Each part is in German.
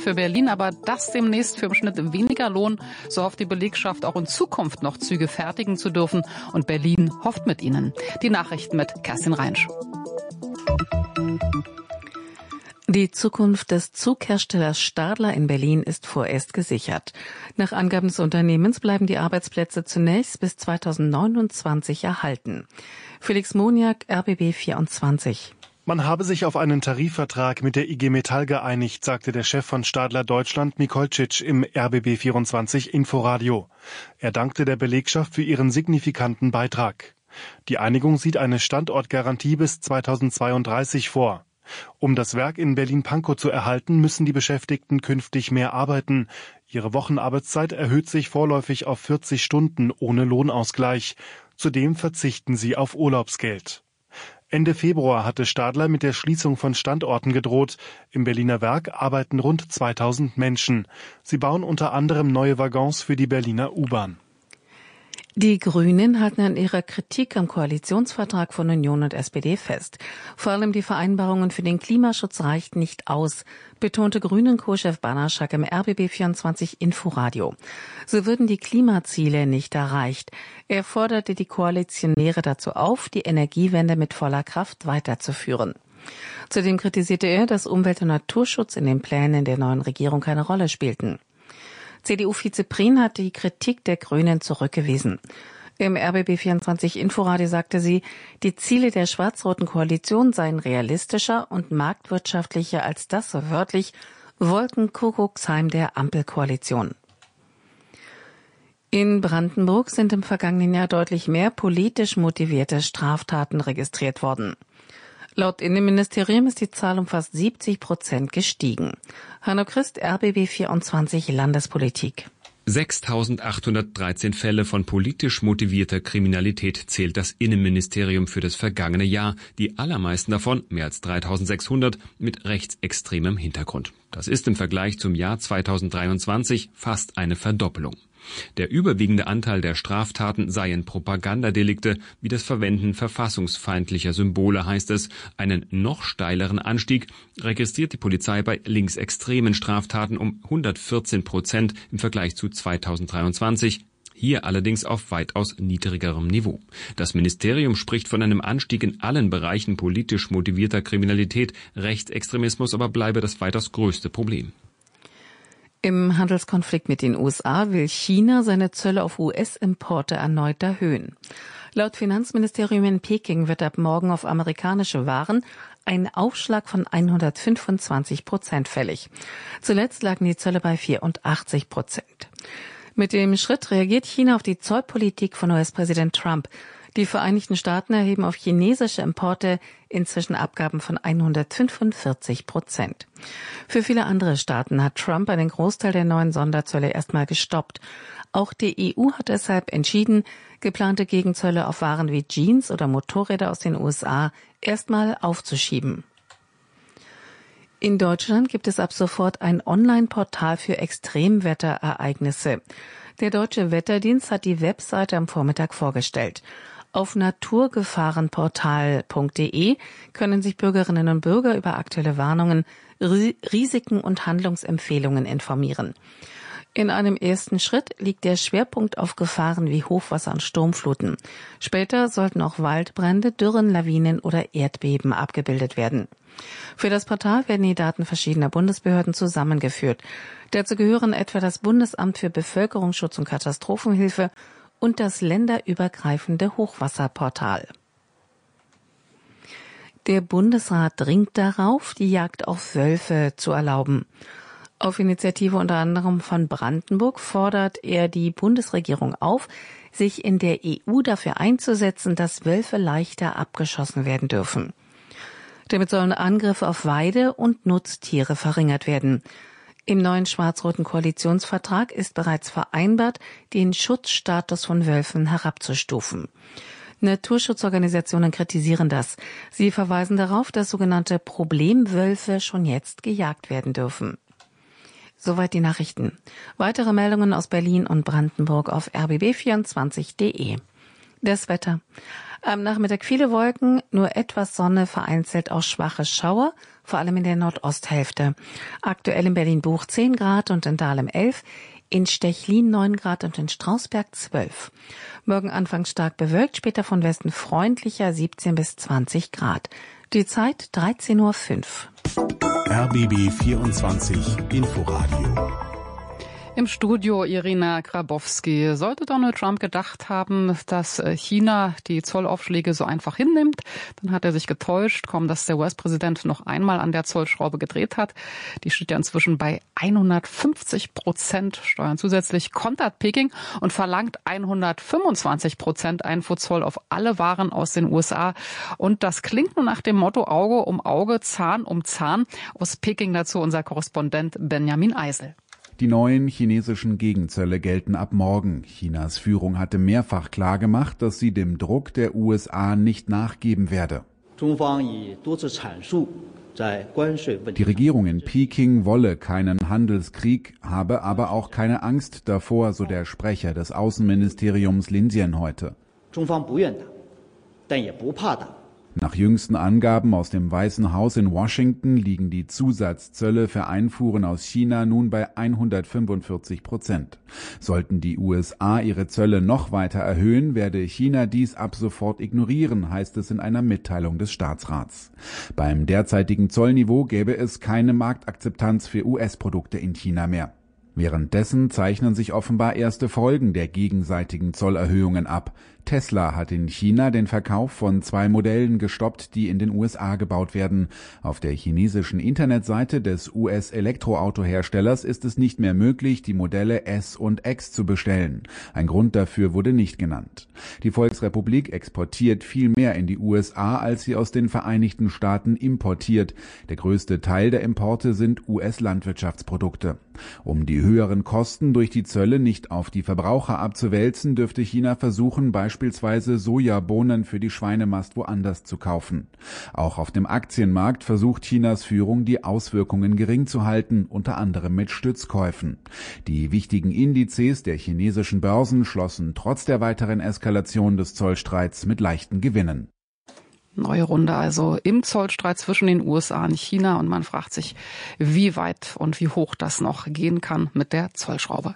für Berlin, aber das demnächst für im Schnitt weniger Lohn. So hofft die Belegschaft auch in Zukunft noch Züge fertigen zu dürfen. Und Berlin hofft mit ihnen. Die Nachrichten mit Kerstin Reinsch. Die Zukunft des Zugherstellers Stadler in Berlin ist vorerst gesichert. Nach Angaben des Unternehmens bleiben die Arbeitsplätze zunächst bis 2029 erhalten. Felix Moniak, RBB 24. Man habe sich auf einen Tarifvertrag mit der IG Metall geeinigt, sagte der Chef von Stadler Deutschland Mikolcic im RBB 24 Inforadio. Er dankte der Belegschaft für ihren signifikanten Beitrag. Die Einigung sieht eine Standortgarantie bis 2032 vor. Um das Werk in Berlin-Pankow zu erhalten, müssen die Beschäftigten künftig mehr arbeiten. Ihre Wochenarbeitszeit erhöht sich vorläufig auf 40 Stunden ohne Lohnausgleich. Zudem verzichten sie auf Urlaubsgeld. Ende Februar hatte Stadler mit der Schließung von Standorten gedroht. Im Berliner Werk arbeiten rund 2000 Menschen. Sie bauen unter anderem neue Waggons für die Berliner U-Bahn. Die Grünen halten an ihrer Kritik am Koalitionsvertrag von Union und SPD fest. Vor allem die Vereinbarungen für den Klimaschutz reichten nicht aus, betonte Grünen-Co-Chef Banaschak im RBB 24 Inforadio. So würden die Klimaziele nicht erreicht. Er forderte die Koalitionäre dazu auf, die Energiewende mit voller Kraft weiterzuführen. Zudem kritisierte er, dass Umwelt- und Naturschutz in den Plänen der neuen Regierung keine Rolle spielten. CDU-Vize Prien hat die Kritik der Grünen zurückgewiesen. Im RBB 24 Inforadio sagte sie, die Ziele der schwarz-roten Koalition seien realistischer und marktwirtschaftlicher als das, so wörtlich, Wolkenkuckucksheim der Ampelkoalition. In Brandenburg sind im vergangenen Jahr deutlich mehr politisch motivierte Straftaten registriert worden. Laut Innenministerium ist die Zahl um fast 70% gestiegen. Hanno Christ, RBB 24 Landespolitik. 6.813 Fälle von politisch motivierter Kriminalität zählt das Innenministerium für das vergangene Jahr. Die allermeisten davon, mehr als 3.600, mit rechtsextremem Hintergrund. Das ist im Vergleich zum Jahr 2023 fast eine Verdoppelung. Der überwiegende Anteil der Straftaten seien Propagandadelikte, wie das Verwenden verfassungsfeindlicher Symbole, heißt es. Einen noch steileren Anstieg registriert die Polizei bei linksextremen Straftaten um 114% im Vergleich zu 2023. Hier allerdings auf weitaus niedrigerem Niveau. Das Ministerium spricht von einem Anstieg in allen Bereichen politisch motivierter Kriminalität. Rechtsextremismus aber bleibe das weitaus größte Problem. Im Handelskonflikt mit den USA will China seine Zölle auf US-Importe erneut erhöhen. Laut Finanzministerium in Peking wird ab morgen auf amerikanische Waren ein Aufschlag von 125% fällig. Zuletzt lagen die Zölle bei 84%. Mit dem Schritt reagiert China auf die Zollpolitik von US-Präsident Trump. Die Vereinigten Staaten erheben auf chinesische Importe inzwischen Abgaben von 145%. Für viele andere Staaten hat Trump einen Großteil der neuen Sonderzölle erstmal gestoppt. Auch die EU hat deshalb entschieden, geplante Gegenzölle auf Waren wie Jeans oder Motorräder aus den USA erstmal aufzuschieben. In Deutschland gibt es ab sofort ein Online-Portal für Extremwetterereignisse. Der Deutsche Wetterdienst hat die Webseite am Vormittag vorgestellt. Auf naturgefahrenportal.de können sich Bürgerinnen und Bürger über aktuelle Warnungen, Risiken und Handlungsempfehlungen informieren. In einem ersten Schritt liegt der Schwerpunkt auf Gefahren wie Hochwasser und Sturmfluten. Später sollten auch Waldbrände, Dürren, Lawinen oder Erdbeben abgebildet werden. Für das Portal werden die Daten verschiedener Bundesbehörden zusammengeführt. Dazu gehören etwa das Bundesamt für Bevölkerungsschutz und Katastrophenhilfe und das länderübergreifende Hochwasserportal. Der Bundesrat dringt darauf, die Jagd auf Wölfe zu erlauben. Auf Initiative unter anderem von Brandenburg fordert er die Bundesregierung auf, sich in der EU dafür einzusetzen, dass Wölfe leichter abgeschossen werden dürfen. Damit sollen Angriffe auf Weide- und Nutztiere verringert werden. Im neuen schwarz-roten Koalitionsvertrag ist bereits vereinbart, den Schutzstatus von Wölfen herabzustufen. Naturschutzorganisationen kritisieren das. Sie verweisen darauf, dass sogenannte Problemwölfe schon jetzt gejagt werden dürfen. Soweit die Nachrichten. Weitere Meldungen aus Berlin und Brandenburg auf rbb24.de. Das Wetter. Am Nachmittag viele Wolken, nur etwas Sonne, vereinzelt auch schwache Schauer, vor allem in der Nordosthälfte. Aktuell in Berlin-Buch 10 Grad und in Dahlem 11, in Stechlin 9 Grad und in Strausberg 12. Morgen anfangs stark bewölkt, später von Westen freundlicher 17 bis 20 Grad. Die Zeit 13:05 Uhr. RBB 24 Inforadio. Im Studio Irina Grabowski. Sollte Donald Trump gedacht haben, dass China die Zollaufschläge so einfach hinnimmt, dann hat er sich getäuscht. Kaum, dass der US-Präsident noch einmal an der Zollschraube gedreht hat. Die steht ja inzwischen bei 150% Steuern zusätzlich, kontert Peking und verlangt 125% Einfuhrzoll auf alle Waren aus den USA. Und das klingt nur nach dem Motto Auge um Auge, Zahn um Zahn. Aus Peking dazu unser Korrespondent Benjamin Eisel. Die neuen chinesischen Gegenzölle gelten ab morgen. Chinas Führung hatte mehrfach klargemacht, dass sie dem Druck der USA nicht nachgeben werde. Die Regierung in Peking wolle keinen Handelskrieg, habe aber auch keine Angst davor, so der Sprecher des Außenministeriums Lin Jian heute. Nach jüngsten Angaben aus dem Weißen Haus in Washington liegen die Zusatzzölle für Einfuhren aus China nun bei 145%. Sollten die USA ihre Zölle noch weiter erhöhen, werde China dies ab sofort ignorieren, heißt es in einer Mitteilung des Staatsrats. Beim derzeitigen Zollniveau gäbe es keine Marktakzeptanz für US-Produkte in China mehr. Währenddessen zeichnen sich offenbar erste Folgen der gegenseitigen Zollerhöhungen ab. Tesla hat in China den Verkauf von 2 Modellen gestoppt, die in den USA gebaut werden. Auf der chinesischen Internetseite des US-Elektroautoherstellers ist es nicht mehr möglich, die Modelle S und X zu bestellen. Ein Grund dafür wurde nicht genannt. Die Volksrepublik exportiert viel mehr in die USA, als sie aus den Vereinigten Staaten importiert. Der größte Teil der Importe sind US-Landwirtschaftsprodukte. Um die höheren Kosten durch die Zölle nicht auf die Verbraucher abzuwälzen, dürfte China versuchen, beispielsweise Sojabohnen für die Schweinemast woanders zu kaufen. Auch auf dem Aktienmarkt versucht Chinas Führung, die Auswirkungen gering zu halten, unter anderem mit Stützkäufen. Die wichtigen Indizes der chinesischen Börsen schlossen trotz der weiteren Eskalation des Zollstreits mit leichten Gewinnen. Neue Runde also im Zollstreit zwischen den USA und China. Und man fragt sich, wie weit und wie hoch das noch gehen kann mit der Zollschraube.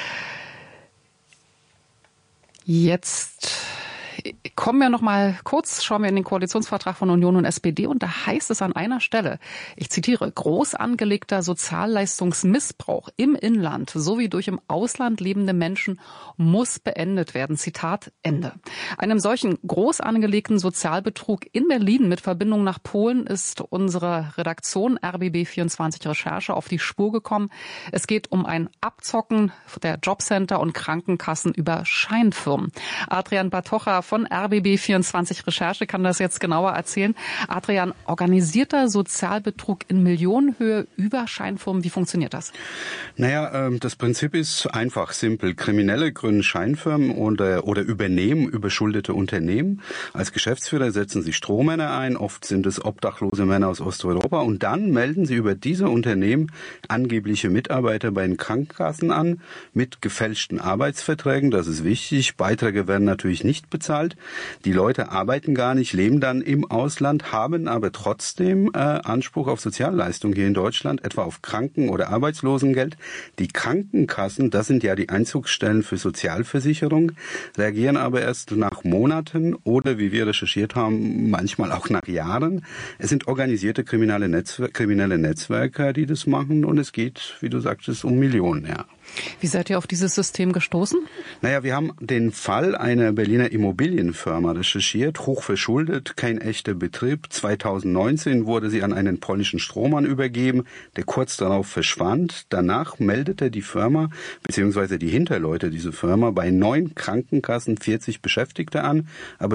Jetzt kommen wir noch mal kurz, schauen wir in den Koalitionsvertrag von Union und SPD und da heißt es an einer Stelle, ich zitiere, groß angelegter Sozialleistungsmissbrauch im Inland sowie durch im Ausland lebende Menschen muss beendet werden. Zitat Ende. Einem solchen groß angelegten Sozialbetrug in Berlin mit Verbindung nach Polen ist unsere Redaktion RBB24 Recherche auf die Spur gekommen. Es geht um ein Abzocken der Jobcenter und Krankenkassen über Scheinfirmen. Adrian Bartocha von RBB24 Recherche kann das jetzt genauer erzählen. Adrian, organisierter Sozialbetrug in Millionenhöhe über Scheinfirmen, wie funktioniert das? Naja, das Prinzip ist einfach, simpel. Kriminelle gründen Scheinfirmen oder übernehmen überschuldete Unternehmen. Als Geschäftsführer setzen sie Strohmänner ein, oft sind es obdachlose Männer aus Osteuropa und dann melden sie über diese Unternehmen angebliche Mitarbeiter bei den Krankenkassen an mit gefälschten Arbeitsverträgen, das ist wichtig. Beiträge werden natürlich nicht bezahlt. Die Leute arbeiten gar nicht, leben dann im Ausland, haben aber trotzdem Anspruch auf Sozialleistungen hier in Deutschland, etwa auf Kranken- oder Arbeitslosengeld. Die Krankenkassen, das sind ja die Einzugsstellen für Sozialversicherung, reagieren aber erst nach Monaten oder, wie wir recherchiert haben, manchmal auch nach Jahren. Es sind organisierte kriminelle Netzwerke, die das machen und es geht, wie du sagtest, um Millionen, ja. Wie seid ihr auf dieses System gestoßen? Naja, wir haben den Fall einer Berliner Immobilienfirma recherchiert, hochverschuldet, kein echter Betrieb. 2019 wurde sie an einen polnischen Strohmann übergeben, der kurz darauf verschwand. Danach meldete die Firma bzw. die Hinterleute dieser Firma bei 9 Krankenkassen 40 Beschäftigte an, aber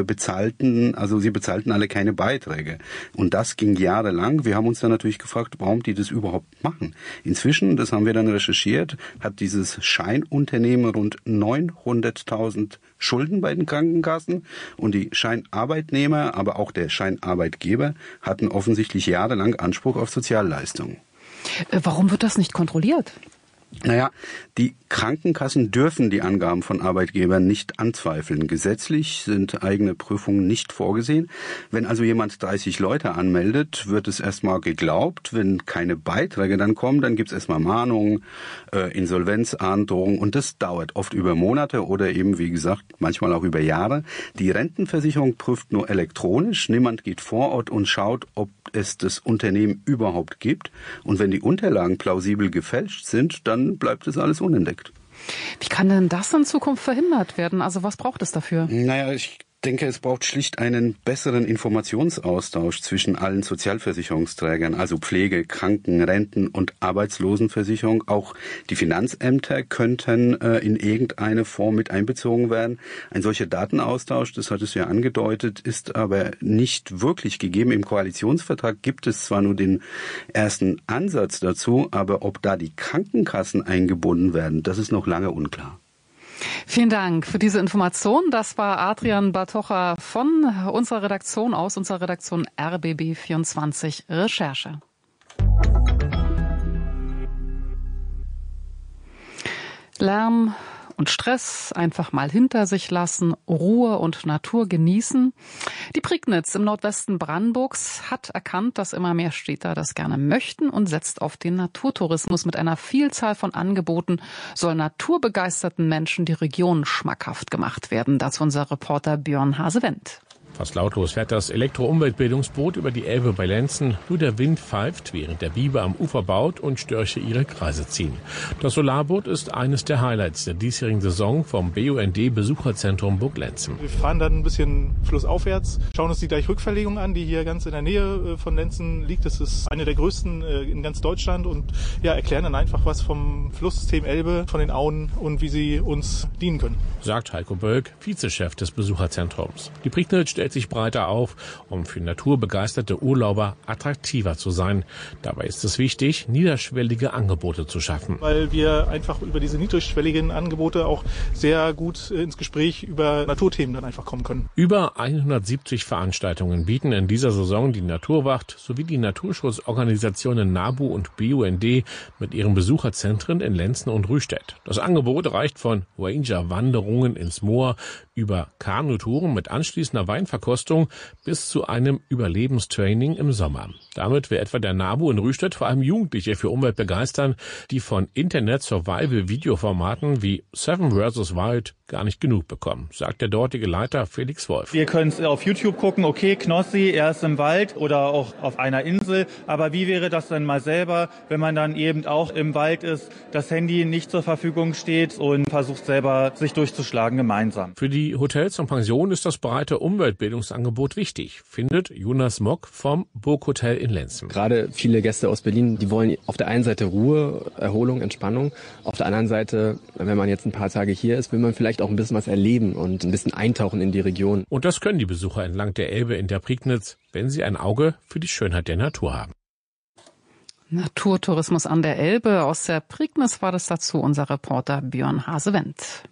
sie bezahlten alle keine Beiträge. Und das ging jahrelang. Wir haben uns dann natürlich gefragt, warum die das überhaupt machen. Inzwischen, das haben wir dann recherchiert, hat dieses Scheinunternehmen rund 900.000 Schulden bei den Krankenkassen und die Scheinarbeitnehmer, aber auch der Scheinarbeitgeber hatten offensichtlich jahrelang Anspruch auf Sozialleistungen. Warum wird das nicht kontrolliert? Naja, die Krankenkassen dürfen die Angaben von Arbeitgebern nicht anzweifeln. Gesetzlich sind eigene Prüfungen nicht vorgesehen. Wenn also jemand 30 Leute anmeldet, wird es erstmal geglaubt. Wenn keine Beiträge dann kommen, dann gibt es erstmal Mahnungen, Insolvenzahndrohungen und das dauert oft über Monate oder eben, wie gesagt, manchmal auch über Jahre. Die Rentenversicherung prüft nur elektronisch. Niemand geht vor Ort und schaut, ob es das Unternehmen überhaupt gibt. Und wenn die Unterlagen plausibel gefälscht sind, dann bleibt es alles unentdeckt. Wie kann denn das in Zukunft verhindert werden? Also was braucht es dafür? Naja, ich denke, es braucht schlicht einen besseren Informationsaustausch zwischen allen Sozialversicherungsträgern, also Pflege, Kranken-, Renten- und Arbeitslosenversicherung. Auch die Finanzämter könnten in irgendeine Form mit einbezogen werden. Ein solcher Datenaustausch, das hat es ja angedeutet, ist aber nicht wirklich gegeben. Im Koalitionsvertrag gibt es zwar nur den ersten Ansatz dazu, aber ob da die Krankenkassen eingebunden werden, das ist noch lange unklar. Vielen Dank für diese Information. Das war Adrian Bartocha von unserer Redaktion RBB24 Recherche. Lärm und Stress einfach mal hinter sich lassen, Ruhe und Natur genießen. Die Prignitz im Nordwesten Brandenburgs hat erkannt, dass immer mehr Städter das gerne möchten und setzt auf den Naturtourismus. Mit einer Vielzahl von Angeboten soll naturbegeisterten Menschen die Region schmackhaft gemacht werden. Dazu unser Reporter Björn Hasewendt. Fast lautlos fährt das Elektro-Umweltbildungsboot über die Elbe bei Lenzen. Nur der Wind pfeift, während der Biber am Ufer baut und Störche ihre Kreise ziehen. Das Solarboot ist eines der Highlights der diesjährigen Saison vom BUND-Besucherzentrum Burg Lenzen. Wir fahren dann ein bisschen flussaufwärts, schauen uns die Deichbrückverlegung an, die hier ganz in der Nähe von Lenzen liegt. Das ist eine der größten in ganz Deutschland und erklären dann einfach was vom Flusssystem Elbe, von den Auen und wie sie uns dienen können. Sagt Heiko Bölk, Vizechef des Besucherzentrums. Die Prignitz stellt sich breiter auf, um für naturbegeisterte Urlauber attraktiver zu sein. Dabei ist es wichtig, niederschwellige Angebote zu schaffen. Weil wir einfach über diese niedrigschwelligen Angebote auch sehr gut ins Gespräch über Naturthemen dann einfach kommen können. Über 170 Veranstaltungen bieten in dieser Saison die Naturwacht sowie die Naturschutzorganisationen NABU und BUND mit ihren Besucherzentren in Lenzen und Rüstedt. Das Angebot reicht von Ranger-Wanderungen ins Moor über Kanutouren mit anschließender Weinverkostung bis zu einem Überlebenstraining im Sommer. Damit will etwa der NABU in Rüstedt vor allem Jugendliche für Umwelt begeistern, die von Internet-Survival-Videoformaten wie Seven vs. Wild gar nicht genug bekommen, sagt der dortige Leiter Felix Wolf. Wir können es auf YouTube gucken, okay, Knossi, er ist im Wald oder auch auf einer Insel, aber wie wäre das denn mal selber, wenn man dann eben auch im Wald ist, das Handy nicht zur Verfügung steht und versucht selber sich durchzuschlagen gemeinsam. Für die Hotels und Pensionen ist das breite Umweltbildungsangebot wichtig, findet Jonas Mock vom Burghotel in Lenzen. Gerade viele Gäste aus Berlin, die wollen auf der einen Seite Ruhe, Erholung, Entspannung. Auf der anderen Seite, wenn man jetzt ein paar Tage hier ist, will man vielleicht auch ein bisschen was erleben und ein bisschen eintauchen in die Region. Und das können die Besucher entlang der Elbe in der Prignitz, wenn sie ein Auge für die Schönheit der Natur haben. Naturtourismus an der Elbe. Aus der Prignitz war das dazu unser Reporter Björn Hasewendt.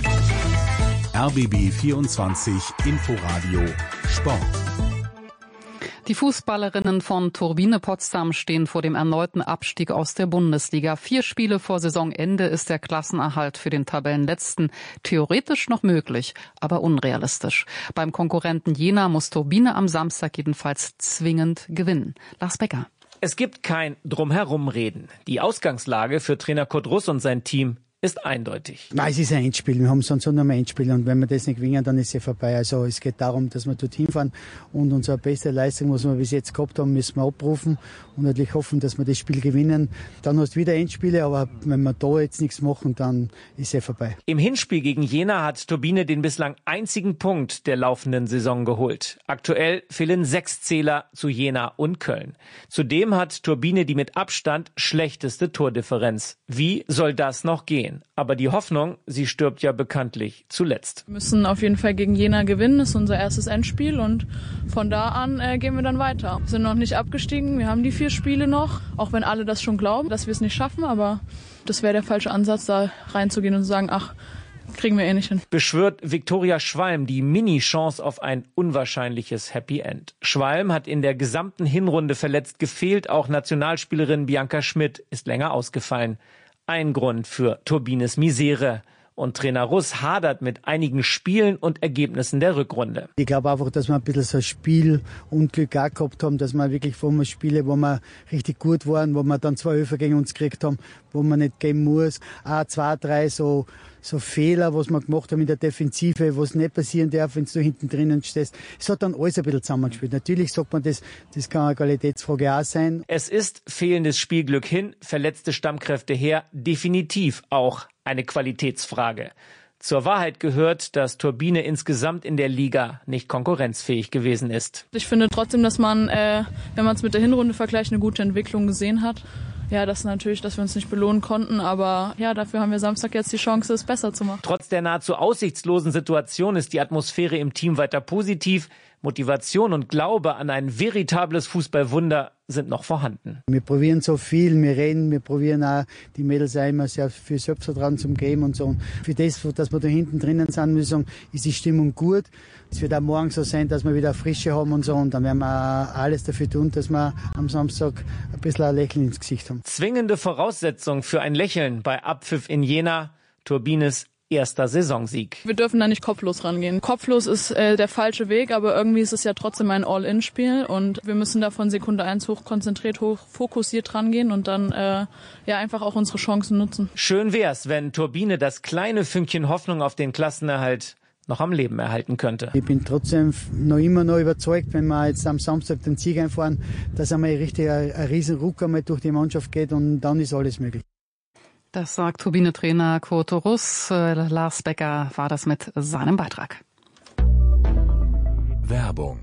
RBB 24 Inforadio Sport. Die Fußballerinnen von Turbine Potsdam stehen vor dem erneuten Abstieg aus der Bundesliga. 4 Spiele vor Saisonende ist der Klassenerhalt für den Tabellenletzten theoretisch noch möglich, aber unrealistisch. Beim Konkurrenten Jena muss Turbine am Samstag jedenfalls zwingend gewinnen. Lars Becker. Es gibt kein Drumherumreden. Die Ausgangslage für Trainer Kurt Russ und sein Team ist eindeutig. Nein, es ist ein Endspiel. Wir haben sonst nur ein Endspiel und wenn wir das nicht gewinnen, dann ist es ja vorbei. Also es geht darum, dass wir dorthin fahren und unsere beste Leistung, was wir bis jetzt gehabt haben, müssen wir abrufen und natürlich hoffen, dass wir das Spiel gewinnen. Dann hast du wieder Endspiele, aber wenn wir da jetzt nichts machen, dann ist es ja vorbei. Im Hinspiel gegen Jena hat Turbine den bislang einzigen Punkt der laufenden Saison geholt. Aktuell fehlen 6 Zähler zu Jena und Köln. Zudem hat Turbine die mit Abstand schlechteste Tordifferenz. Wie soll das noch gehen? Aber die Hoffnung, sie stirbt ja bekanntlich zuletzt. Wir müssen auf jeden Fall gegen Jena gewinnen, das ist unser erstes Endspiel und von da an gehen wir dann weiter. Wir sind noch nicht abgestiegen, wir haben die 4 Spiele noch, auch wenn alle das schon glauben, dass wir es nicht schaffen, aber das wäre der falsche Ansatz, da reinzugehen und zu sagen, ach, kriegen wir eh nicht hin. Beschwört Viktoria Schwalm die Mini-Chance auf ein unwahrscheinliches Happy End. Schwalm hat in der gesamten Hinrunde verletzt gefehlt, auch Nationalspielerin Bianca Schmidt ist länger ausgefallen. ein Grund für Turbines Misere. Und Trainer Russ hadert mit einigen Spielen und Ergebnissen der Rückrunde. Ich glaube einfach, dass wir ein bisschen so ein Spielunglück auch gehabt haben, dass wir wirklich vor Spiele, wo wir richtig gut waren, wo wir dann 2 Öfer gegen uns gekriegt haben, wo man nicht geben muss. Auch 2, 3 so Fehler, was wir gemacht haben in der Defensive, was nicht passieren darf, wenn du hinten drinnen stehst. Es hat dann alles ein bisschen zusammengespielt. Natürlich sagt man, das kann eine Qualitätsfrage auch sein. Es ist fehlendes Spielglück hin, verletzte Stammkräfte her, definitiv auch eine Qualitätsfrage. Zur Wahrheit gehört, dass Turbine insgesamt in der Liga nicht konkurrenzfähig gewesen ist. Ich finde trotzdem, dass man, wenn man es mit der Hinrunde vergleicht, eine gute Entwicklung gesehen hat. Ja, das natürlich, dass wir uns nicht belohnen konnten, aber ja, dafür haben wir Samstag jetzt die Chance, es besser zu machen. Trotz der nahezu aussichtslosen Situation ist die Atmosphäre im Team weiter positiv. Motivation und Glaube an ein veritables Fußballwunder sind noch vorhanden. Wir probieren so viel, wir reden, wir probieren auch die Mädels auch immer sehr viel Selbstvertrauen zum Geben und so. Und für das, dass wir da hinten drinnen sind, muss ich sagen, ist die Stimmung gut. Es wird auch morgen so sein, dass wir wieder Frische haben und so. Und dann werden wir auch alles dafür tun, dass wir am Samstag ein bisschen ein Lächeln ins Gesicht haben. Zwingende Voraussetzung für ein Lächeln bei Abpfiff in Jena, Turbines erster Saisonsieg. Wir dürfen da nicht kopflos rangehen. Kopflos ist der falsche Weg, aber irgendwie ist es ja trotzdem ein All-In-Spiel und wir müssen da von Sekunde 1 hoch konzentriert, hoch fokussiert rangehen und dann ja einfach auch unsere Chancen nutzen. Schön wär's, wenn Turbine das kleine Fünkchen Hoffnung auf den Klassenerhalt noch am Leben erhalten könnte. Ich bin trotzdem noch immer überzeugt, wenn wir jetzt am Samstag den Sieg einfahren, dass einmal richtig ein riesen Ruck einmal durch die Mannschaft geht und dann ist alles möglich. Das sagt Turbine-Trainer Kurt Russ. Lars Becker war das mit seinem Beitrag. Werbung.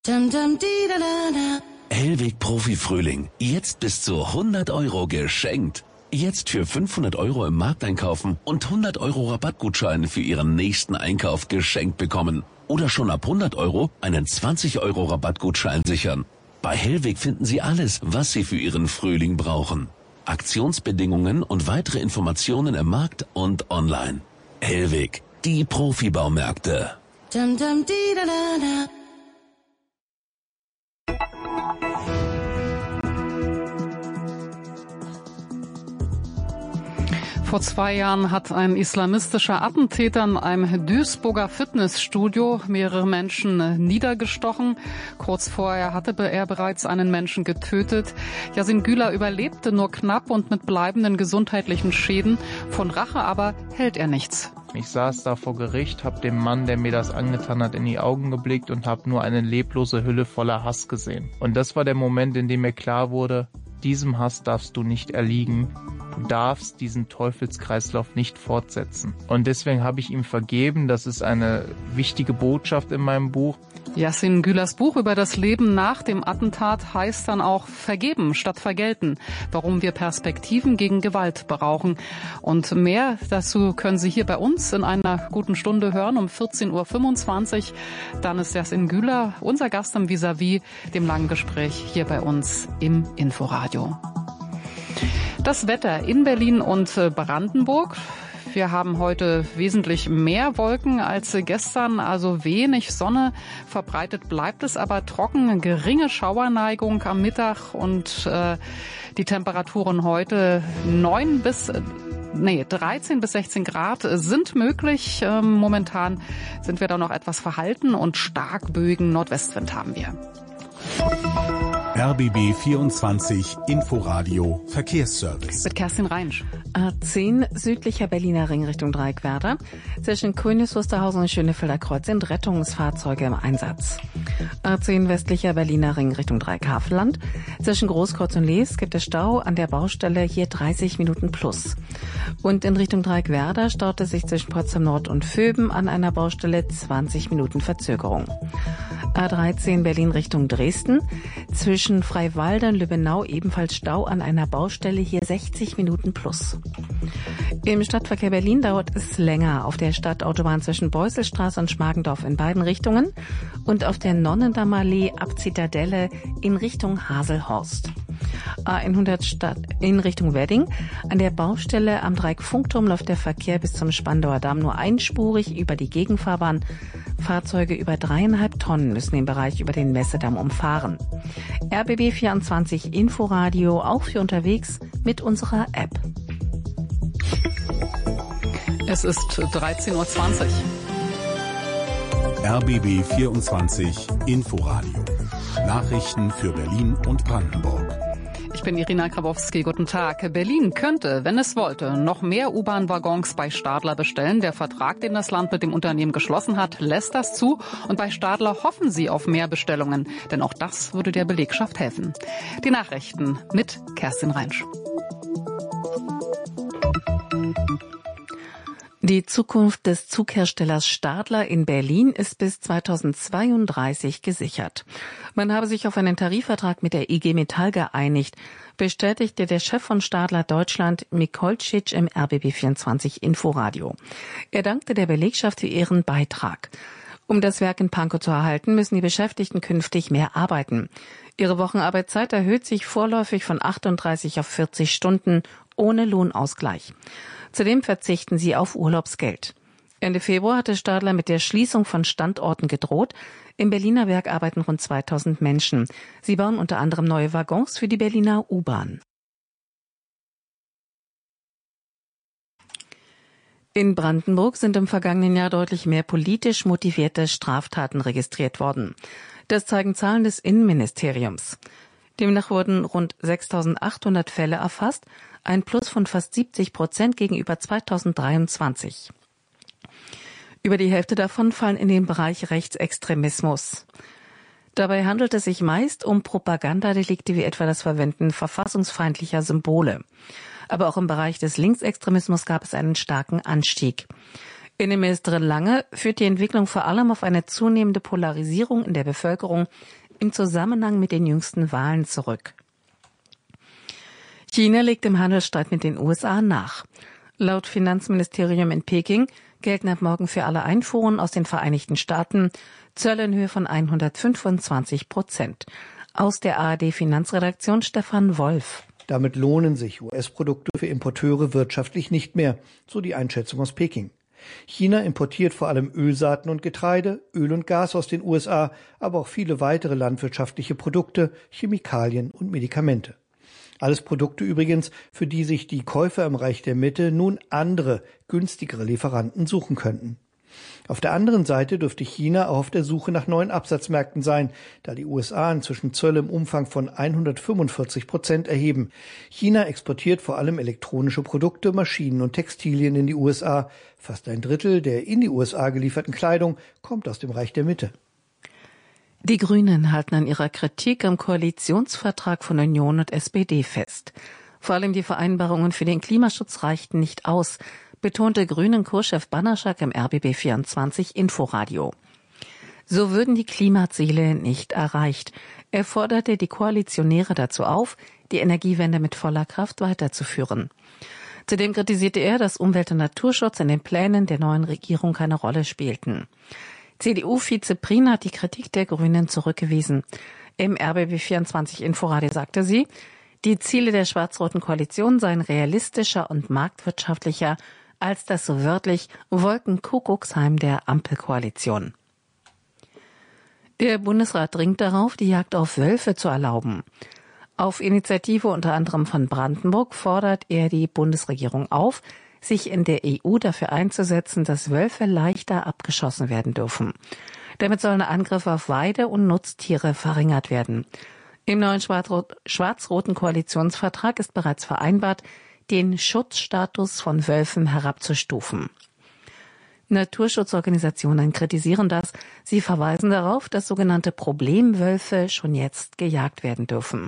Hellweg Profi-Frühling. Jetzt bis zu 100 € geschenkt. Jetzt für 500 € im Markt einkaufen und 100 € Rabattgutschein für Ihren nächsten Einkauf geschenkt bekommen. Oder schon ab 100 € einen 20 € Rabattgutschein sichern. Bei Hellweg finden Sie alles, was Sie für Ihren Frühling brauchen. Aktionsbedingungen und weitere Informationen im Markt und online. Hellweg, die Profibaumärkte. Vor 2 Jahren hat ein islamistischer Attentäter in einem Duisburger Fitnessstudio mehrere Menschen niedergestochen. Kurz vorher hatte er bereits einen Menschen getötet. Yasin Güler überlebte nur knapp und mit bleibenden gesundheitlichen Schäden. Von Rache aber hält er nichts. Ich saß da vor Gericht, habe dem Mann, der mir das angetan hat, in die Augen geblickt und habe nur eine leblose Hülle voller Hass gesehen. Und das war der Moment, in dem mir klar wurde, diesem Hass darfst du nicht erliegen. Du darfst diesen Teufelskreislauf nicht fortsetzen. Und deswegen habe ich ihm vergeben. Das ist eine wichtige Botschaft in meinem Buch. Yasin Gülers Buch über das Leben nach dem Attentat heißt dann auch Vergeben statt Vergelten. Warum wir Perspektiven gegen Gewalt brauchen. Und mehr dazu können Sie hier bei uns in einer guten Stunde hören um 14.25 Uhr. Dann ist Yasin Güler unser Gast im Vis-à-vis, dem langen Gespräch hier bei uns im Inforadio. Das Wetter in Berlin und Brandenburg. Wir haben heute wesentlich mehr Wolken als gestern, also wenig Sonne. Verbreitet bleibt es aber trocken, geringe Schauerneigung am Mittag und die Temperaturen heute 13 bis 16 Grad sind möglich. Momentan sind wir da noch etwas verhalten und stark böigen Nordwestwind haben wir. RBB 24 Inforadio Verkehrsservice. Mit Kerstin Reinsch. A10 südlicher Berliner Ring Richtung Dreieckwerder. Zwischen Königs Wusterhausen und Schönefelder Kreuz sind Rettungsfahrzeuge im Einsatz. A10 westlicher Berliner Ring Richtung Dreieck-Havelland. Zwischen Großkreuz und Lees gibt es Stau an der Baustelle, hier 30 Minuten plus. Und in Richtung Dreieckwerder staut es sich zwischen Potsdam Nord und Vöben an einer Baustelle 20 Minuten Verzögerung. A13 Berlin Richtung Dresden. Zwischen Freiwalde und Lübbenau ebenfalls Stau an einer Baustelle, hier 60 Minuten plus. Im Stadtverkehr Berlin dauert es länger auf der Stadtautobahn zwischen Beuselstraße und Schmargendorf in beiden Richtungen und auf der Nonnendammallee ab Zitadelle in Richtung Haselhorst. A100 in Richtung Wedding. An der Baustelle am Dreieck-Funkturm läuft der Verkehr bis zum Spandauer Damm nur einspurig über die Gegenfahrbahn. Fahrzeuge über 3,5 Tonnen müssen den Bereich über den Messedamm umfahren. RBB 24 Inforadio auch für unterwegs mit unserer App. Es ist 13:20 Uhr. RBB 24 Inforadio. Nachrichten für Berlin und Brandenburg. Ich bin Irina Grabowski. Guten Tag. Berlin könnte, wenn es wollte, noch mehr U-Bahn-Waggons bei Stadler bestellen. Der Vertrag, den das Land mit dem Unternehmen geschlossen hat, lässt das zu. Und bei Stadler hoffen sie auf mehr Bestellungen. Denn auch das würde der Belegschaft helfen. Die Nachrichten mit Kerstin Reinsch. Die Zukunft des Zugherstellers Stadler in Berlin ist bis 2032 gesichert. Man habe sich auf einen Tarifvertrag mit der IG Metall geeinigt, bestätigte der Chef von Stadler Deutschland, Mikolcic, im RBB24 Inforadio. Er dankte der Belegschaft für ihren Beitrag. Um das Werk in Pankow zu erhalten, müssen die Beschäftigten künftig mehr arbeiten. Ihre Wochenarbeitszeit erhöht sich vorläufig von 38 auf 40 Stunden ohne Lohnausgleich. Zudem verzichten sie auf Urlaubsgeld. Ende Februar hatte Stadler mit der Schließung von Standorten gedroht. Im Berliner Werk arbeiten rund 2000 Menschen. Sie bauen unter anderem neue Waggons für die Berliner U-Bahn. In Brandenburg sind im vergangenen Jahr deutlich mehr politisch motivierte Straftaten registriert worden. Das zeigen Zahlen des Innenministeriums. Demnach wurden rund 6.800 Fälle erfasst, ein Plus von fast 70% gegenüber 2023. Über die Hälfte davon fallen in den Bereich Rechtsextremismus. Dabei handelt es sich meist um Propagandadelikte wie etwa das Verwenden verfassungsfeindlicher Symbole. Aber auch im Bereich des Linksextremismus gab es einen starken Anstieg. Innenministerin Lange führt die Entwicklung vor allem auf eine zunehmende Polarisierung in der Bevölkerung im Zusammenhang mit den jüngsten Wahlen zurück. China legt im Handelsstreit mit den USA nach. Laut Finanzministerium in Peking gelten ab morgen für alle Einfuhren aus den Vereinigten Staaten Zölle in Höhe von 125%. Aus der ARD-Finanzredaktion Stefan Wolf. Damit lohnen sich US-Produkte für Importeure wirtschaftlich nicht mehr, so die Einschätzung aus Peking. China importiert vor allem Ölsaaten und Getreide, Öl und Gas aus den USA, aber auch viele weitere landwirtschaftliche Produkte, Chemikalien und Medikamente. Alles Produkte übrigens, für die sich die Käufer im Reich der Mitte nun andere, günstigere Lieferanten suchen könnten. Auf der anderen Seite dürfte China auch auf der Suche nach neuen Absatzmärkten sein, da die USA inzwischen Zölle im Umfang von 145% erheben. China exportiert vor allem elektronische Produkte, Maschinen und Textilien in die USA. Fast ein Drittel der in die USA gelieferten Kleidung kommt aus dem Reich der Mitte. Die Grünen halten an ihrer Kritik am Koalitionsvertrag von Union und SPD fest. Vor allem die Vereinbarungen für den Klimaschutz reichten nicht aus, betonte Grünen-Co-Chef Banaschak im RBB24 Inforadio. So würden die Klimaziele nicht erreicht. Er forderte die Koalitionäre dazu auf, die Energiewende mit voller Kraft weiterzuführen. Zudem kritisierte er, dass Umwelt- und Naturschutz in den Plänen der neuen Regierung keine Rolle spielten. CDU-Vize Prien hat die Kritik der Grünen zurückgewiesen. Im RBB24 Inforadio sagte sie, die Ziele der schwarz-roten Koalition seien realistischer und marktwirtschaftlicher als das so wörtlich Wolkenkuckucksheim der Ampelkoalition. Der Bundesrat dringt darauf, die Jagd auf Wölfe zu erlauben. Auf Initiative unter anderem von Brandenburg fordert er die Bundesregierung auf, sich in der EU dafür einzusetzen, dass Wölfe leichter abgeschossen werden dürfen. Damit sollen Angriffe auf Weide- und Nutztiere verringert werden. Im neuen schwarz-roten Koalitionsvertrag ist bereits vereinbart, den Schutzstatus von Wölfen herabzustufen. Naturschutzorganisationen kritisieren das. Sie verweisen darauf, dass sogenannte Problemwölfe schon jetzt gejagt werden dürfen.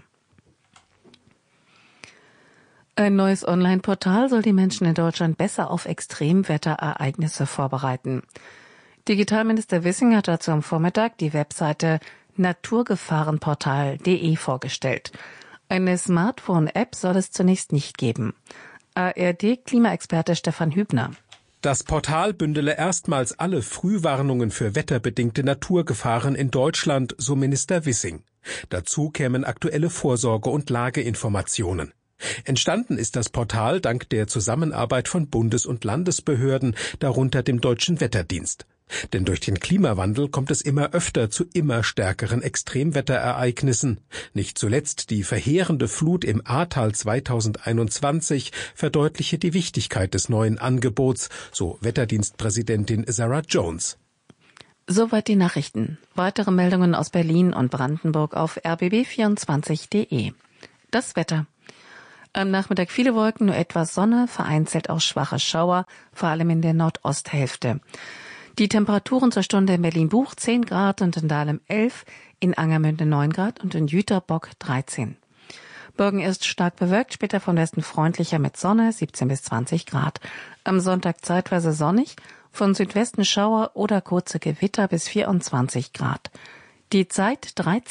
Ein neues Online-Portal soll die Menschen in Deutschland besser auf Extremwetterereignisse vorbereiten. Digitalminister Wissing hat dazu am Vormittag die Webseite naturgefahrenportal.de vorgestellt. Eine Smartphone-App soll es zunächst nicht geben. ARD-Klimaexperte Stefan Hübner. Das Portal bündele erstmals alle Frühwarnungen für wetterbedingte Naturgefahren in Deutschland, so Minister Wissing. Dazu kämen aktuelle Vorsorge- und Lageinformationen. Entstanden ist das Portal dank der Zusammenarbeit von Bundes- und Landesbehörden, darunter dem Deutschen Wetterdienst. Denn durch den Klimawandel kommt es immer öfter zu immer stärkeren Extremwetterereignissen. Nicht zuletzt die verheerende Flut im Ahrtal 2021 verdeutliche die Wichtigkeit des neuen Angebots, so Wetterdienstpräsidentin Sarah Jones. Soweit die Nachrichten. Weitere Meldungen aus Berlin und Brandenburg auf rbb24.de. Das Wetter. Am Nachmittag viele Wolken, nur etwas Sonne, vereinzelt auch schwache Schauer, vor allem in der Nordosthälfte. Die Temperaturen zur Stunde in Berlin-Buch 10 Grad und in Dahlem 11, in Angermünde 9 Grad und in Jüterbock 13. Morgen ist stark bewölkt, später von Westen freundlicher mit Sonne 17 bis 20 Grad. Am Sonntag zeitweise sonnig, von Südwesten Schauer oder kurze Gewitter bis 24 Grad. Die Zeit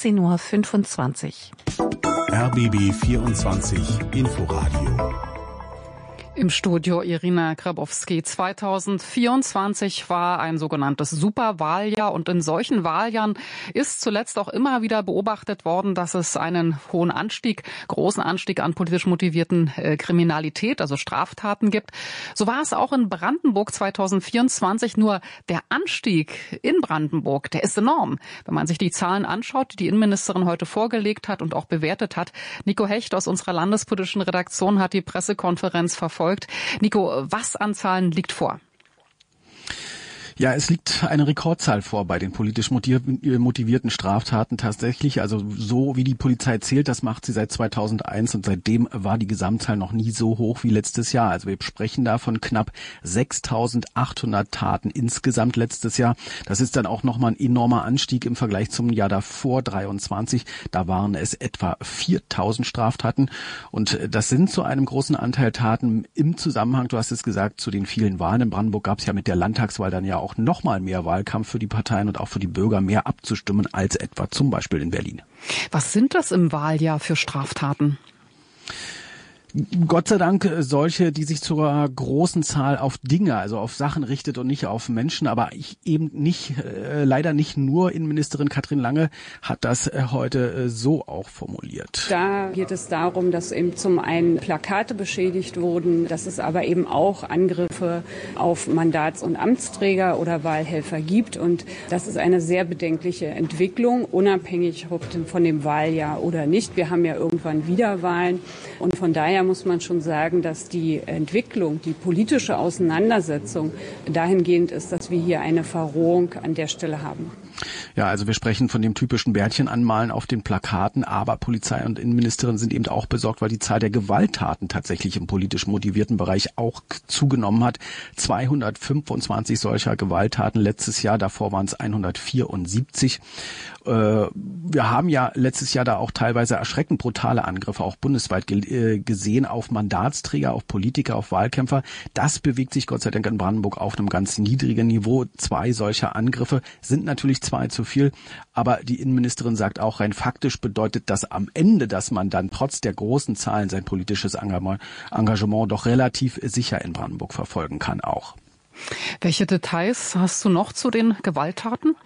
13:25 Uhr. RBB 24 Inforadio. Im Studio Irina Grabowski. 2024 war ein sogenanntes Superwahljahr und in solchen Wahljahren ist zuletzt auch immer wieder beobachtet worden, dass es einen hohen Anstieg, großen Anstieg an politisch motivierten Kriminalität, also Straftaten gibt. So war es auch in Brandenburg 2024, nur der Anstieg in Brandenburg, der ist enorm. Wenn man sich die Zahlen anschaut, die die Innenministerin heute vorgelegt hat und auch bewertet hat. Nico Hecht aus unserer landespolitischen Redaktion hat die Pressekonferenz verfolgt. Nico, was an Zahlen liegt vor? Ja, es liegt eine Rekordzahl vor bei den politisch motivierten Straftaten tatsächlich. Also so wie die Polizei zählt, das macht sie seit 2001 und seitdem war die Gesamtzahl noch nie so hoch wie letztes Jahr. Also wir sprechen da von knapp 6.800 Taten insgesamt letztes Jahr. Das ist dann auch nochmal ein enormer Anstieg im Vergleich zum Jahr davor, 23. Da waren es etwa 4.000 Straftaten und das sind zu einem großen Anteil Taten im Zusammenhang, du hast es gesagt, zu den vielen Wahlen. In Brandenburg gab es ja mit der Landtagswahl dann ja auch noch mal mehr Wahlkampf für die Parteien und auch für die Bürger mehr abzustimmen als etwa zum Beispiel in Berlin. Was sind das im Wahljahr für Straftaten? Gott sei Dank solche, die sich zur großen Zahl auf Dinge, also auf Sachen richtet und nicht auf Menschen. Aber leider nicht nur Innenministerin Katrin Lange hat das heute so auch formuliert. Da geht es darum, dass eben zum einen Plakate beschädigt wurden, dass es aber eben auch Angriffe auf Mandats- und Amtsträger oder Wahlhelfer gibt. Und das ist eine sehr bedenkliche Entwicklung, unabhängig ob von dem Wahljahr oder nicht. Wir haben ja irgendwann wieder Wahlen und von daher muss man schon sagen, dass die Entwicklung, die politische Auseinandersetzung dahingehend ist, dass wir hier eine Verrohung an der Stelle haben. Ja, also wir sprechen von dem typischen Bärtchen anmalen auf den Plakaten, aber Polizei und Innenministerin sind eben auch besorgt, weil die Zahl der Gewalttaten tatsächlich im politisch motivierten Bereich auch zugenommen hat. 225 solcher Gewalttaten letztes Jahr, davor waren es 174. Wir haben ja letztes Jahr da auch teilweise erschreckend brutale Angriffe auch bundesweit gesehen auf Mandatsträger, auf Politiker, auf Wahlkämpfer. Das bewegt sich Gott sei Dank in Brandenburg auf einem ganz niedrigen Niveau. 2 solcher Angriffe sind natürlich 2 zu viel, aber die Innenministerin sagt auch, rein faktisch bedeutet das am Ende, dass man dann trotz der großen Zahlen sein politisches Engagement doch relativ sicher in Brandenburg verfolgen kann auch. Welche Details hast du noch zu den Gewalttaten?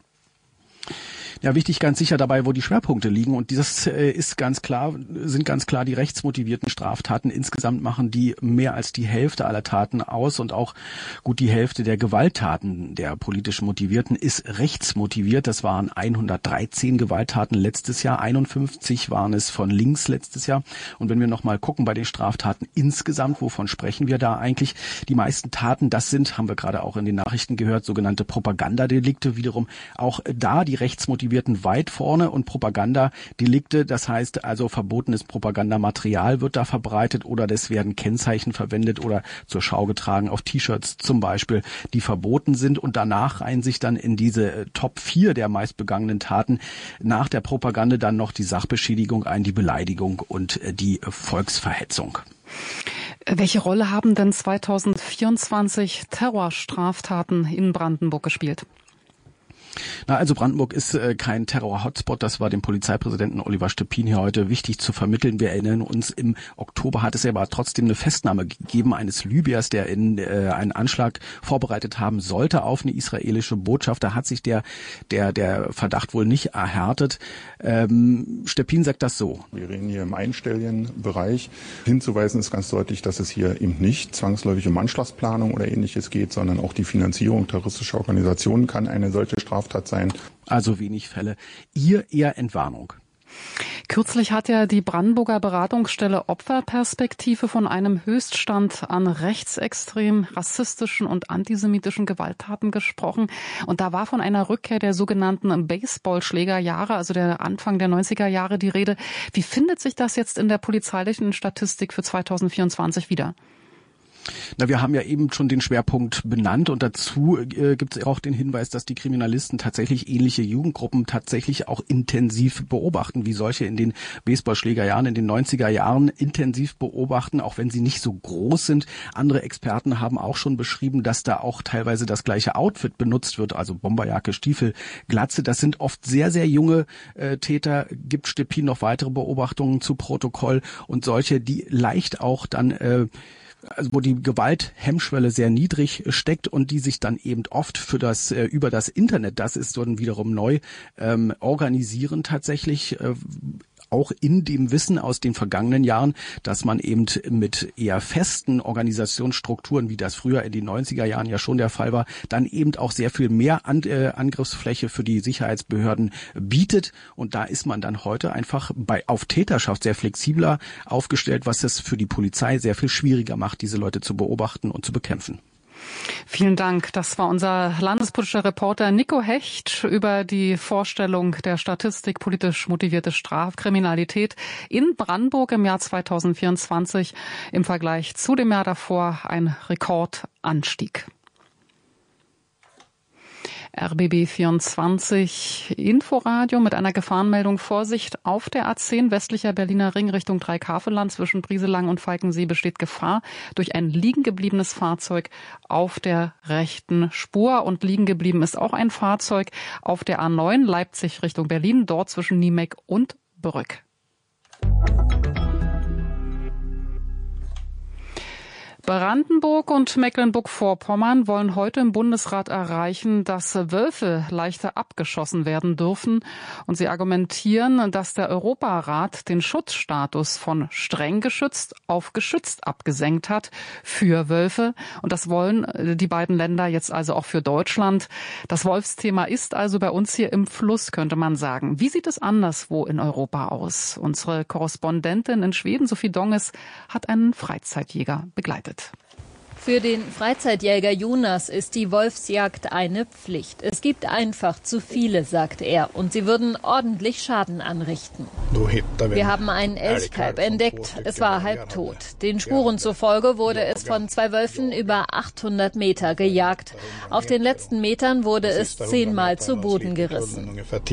Ja, wichtig ganz sicher dabei, wo die Schwerpunkte liegen. Und das sind ganz klar die rechtsmotivierten Straftaten. Insgesamt machen die mehr als die Hälfte aller Taten aus und auch gut die Hälfte der Gewalttaten der politisch Motivierten ist rechtsmotiviert. Das waren 113 Gewalttaten letztes Jahr, 51 waren es von links letztes Jahr. Und wenn wir nochmal gucken bei den Straftaten insgesamt, wovon sprechen wir da eigentlich? Die meisten Taten, das sind, haben wir gerade auch in den Nachrichten gehört, sogenannte Propagandadelikte. Wiederum auch da die rechtsmotivierten weit vorne und Propagandadelikte, das heißt also verbotenes Propagandamaterial wird da verbreitet oder es werden Kennzeichen verwendet oder zur Schau getragen auf T-Shirts zum Beispiel, die verboten sind und danach reihen sich dann in diese Top 4 der meistbegangenen Taten nach der Propaganda dann noch die Sachbeschädigung ein, die Beleidigung und die Volksverhetzung. Welche Rolle haben denn 2024 Terrorstraftaten in Brandenburg gespielt? Also Brandenburg ist kein Terror-Hotspot. Das war dem Polizeipräsidenten Oliver Stepien hier heute wichtig zu vermitteln. Wir erinnern uns, im Oktober hat es aber trotzdem eine Festnahme gegeben eines Libyers, der einen Anschlag vorbereitet haben sollte auf eine israelische Botschaft. Da hat sich der Verdacht wohl nicht erhärtet. Stepien sagt das so. Wir reden hier im einstelligen Bereich. Hinzuweisen ist ganz deutlich, dass es hier eben nicht zwangsläufig um Anschlagsplanung oder Ähnliches geht, sondern auch die Finanzierung terroristischer Organisationen kann eine solche Straftat sein. Also wenig Fälle. Ihr eher Entwarnung. Kürzlich hat ja die Brandenburger Beratungsstelle Opferperspektive von einem Höchststand an rechtsextrem, rassistischen und antisemitischen Gewalttaten gesprochen. Und da war von einer Rückkehr der sogenannten Baseballschlägerjahre, also der Anfang der 90er Jahre, die Rede. Wie findet sich das jetzt in der polizeilichen Statistik für 2024 wieder? Wir haben ja eben schon den Schwerpunkt benannt und dazu gibt es auch den Hinweis, dass die Kriminalisten tatsächlich ähnliche Jugendgruppen tatsächlich auch intensiv beobachten, wie solche in den Baseballschlägerjahren, in den 90er Jahren intensiv beobachten, auch wenn sie nicht so groß sind. Andere Experten haben auch schon beschrieben, dass da auch teilweise das gleiche Outfit benutzt wird, also Bomberjacke, Stiefel, Glatze. Das sind oft sehr, sehr junge Täter. Gibt Stepien noch weitere Beobachtungen zu Protokoll und solche, die leicht auch dann also wo die Gewalthemmschwelle sehr niedrig steckt und die sich dann eben oft für das über das Internet, das ist dann wiederum neu, organisieren tatsächlich, auch in dem Wissen aus den vergangenen Jahren, dass man eben mit eher festen Organisationsstrukturen, wie das früher in den 90er Jahren ja schon der Fall war, dann eben auch sehr viel mehr Angriffsfläche für die Sicherheitsbehörden bietet. Und da ist man dann heute einfach auf Täterschaft sehr flexibler aufgestellt, was es für die Polizei sehr viel schwieriger macht, diese Leute zu beobachten und zu bekämpfen. Vielen Dank. Das war unser landespolitischer Reporter Nico Hecht über die Vorstellung der Statistik politisch motivierte Strafkriminalität in Brandenburg im Jahr 2024. Im Vergleich zu dem Jahr davor ein Rekordanstieg. RBB 24 Inforadio mit einer Gefahrenmeldung. Vorsicht auf der A10 westlicher Berliner Ring Richtung Dreikafenland zwischen Brieselang und Falkensee besteht Gefahr durch ein liegen gebliebenes Fahrzeug auf der rechten Spur. Und liegen geblieben ist auch ein Fahrzeug auf der A9 Leipzig Richtung Berlin, dort zwischen Niemek und Brück. Brandenburg und Mecklenburg-Vorpommern wollen heute im Bundesrat erreichen, dass Wölfe leichter abgeschossen werden dürfen. Und sie argumentieren, dass der Europarat den Schutzstatus von streng geschützt auf geschützt abgesenkt hat für Wölfe. Und das wollen die beiden Länder jetzt also auch für Deutschland. Das Wolfsthema ist also bei uns hier im Fluss, könnte man sagen. Wie sieht es anderswo in Europa aus? Unsere Korrespondentin in Schweden, Sophie Donges, hat einen Freizeitjäger begleitet. Für den Freizeitjäger Jonas ist die Wolfsjagd eine Pflicht. Es gibt einfach zu viele, sagt er, und sie würden ordentlich Schaden anrichten. Wir haben einen Elchkalb entdeckt. Es war halbtot. Den Spuren zufolge wurde es von 2 Wölfen über 800 Meter gejagt. Auf den letzten Metern wurde es 10-mal zu Boden gerissen.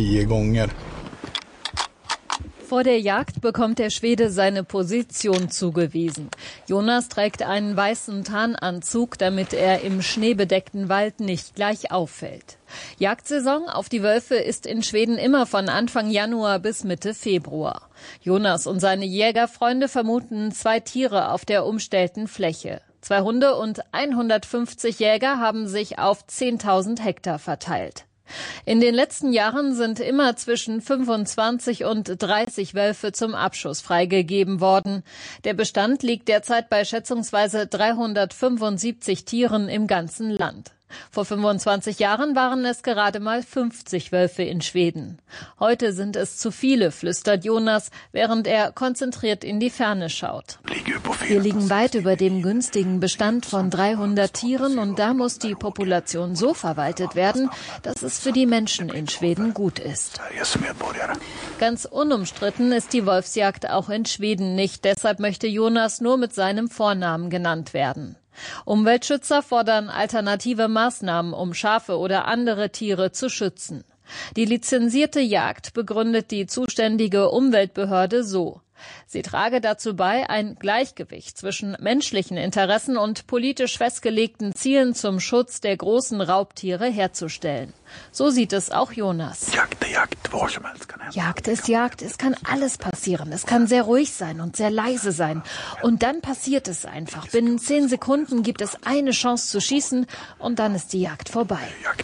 Vor der Jagd bekommt der Schwede seine Position zugewiesen. Jonas trägt einen weißen Tarnanzug, damit er im schneebedeckten Wald nicht gleich auffällt. Jagdsaison auf die Wölfe ist in Schweden immer von Anfang Januar bis Mitte Februar. Jonas und seine Jägerfreunde vermuten 2 Tiere auf der umstellten Fläche. 2 Hunde und 150 Jäger haben sich auf 10.000 Hektar verteilt. In den letzten Jahren sind immer zwischen 25 und 30 Wölfe zum Abschuss freigegeben worden. Der Bestand liegt derzeit bei schätzungsweise 375 Tieren im ganzen Land. Vor 25 Jahren waren es gerade mal 50 Wölfe in Schweden. Heute sind es zu viele, flüstert Jonas, während er konzentriert in die Ferne schaut. Wir liegen weit über dem günstigen Bestand von 300 Tieren und da muss die Population so verwaltet werden, dass es für die Menschen in Schweden gut ist. Ganz unumstritten ist die Wolfsjagd auch in Schweden nicht. Deshalb möchte Jonas nur mit seinem Vornamen genannt werden. Umweltschützer fordern alternative Maßnahmen, um Schafe oder andere Tiere zu schützen. Die lizenzierte Jagd begründet die zuständige Umweltbehörde so: Sie trage dazu bei, ein Gleichgewicht zwischen menschlichen Interessen und politisch festgelegten Zielen zum Schutz der großen Raubtiere herzustellen. So sieht es auch Jonas. Jagd ist Jagd, es kann alles passieren. Es kann sehr ruhig sein und sehr leise sein. Und dann passiert es einfach. Binnen 10 Sekunden gibt es eine Chance zu schießen und dann ist die Jagd vorbei.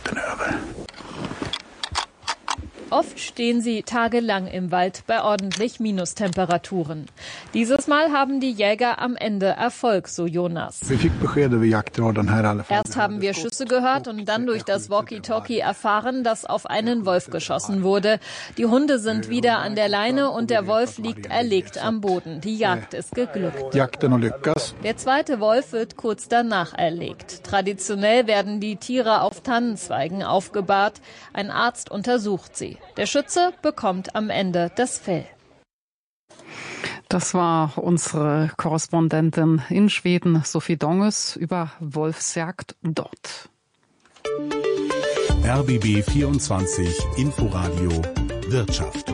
Oft stehen sie tagelang im Wald bei ordentlich Minustemperaturen. Dieses Mal haben die Jäger am Ende Erfolg, so Jonas. Erst haben wir Schüsse gehört und dann durch das Walkie-Talkie erfahren, dass auf einen Wolf geschossen wurde. Die Hunde sind wieder an der Leine und der Wolf liegt erlegt am Boden. Die Jagd ist geglückt. Der zweite Wolf wird kurz danach erlegt. Traditionell werden die Tiere auf Tannenzweigen aufgebahrt. Ein Arzt untersucht sie. Der Schütze bekommt am Ende das Fell. Das war unsere Korrespondentin in Schweden, Sophie Donges, über Wolfsjagd dort. RBB 24 Inforadio Wirtschaft.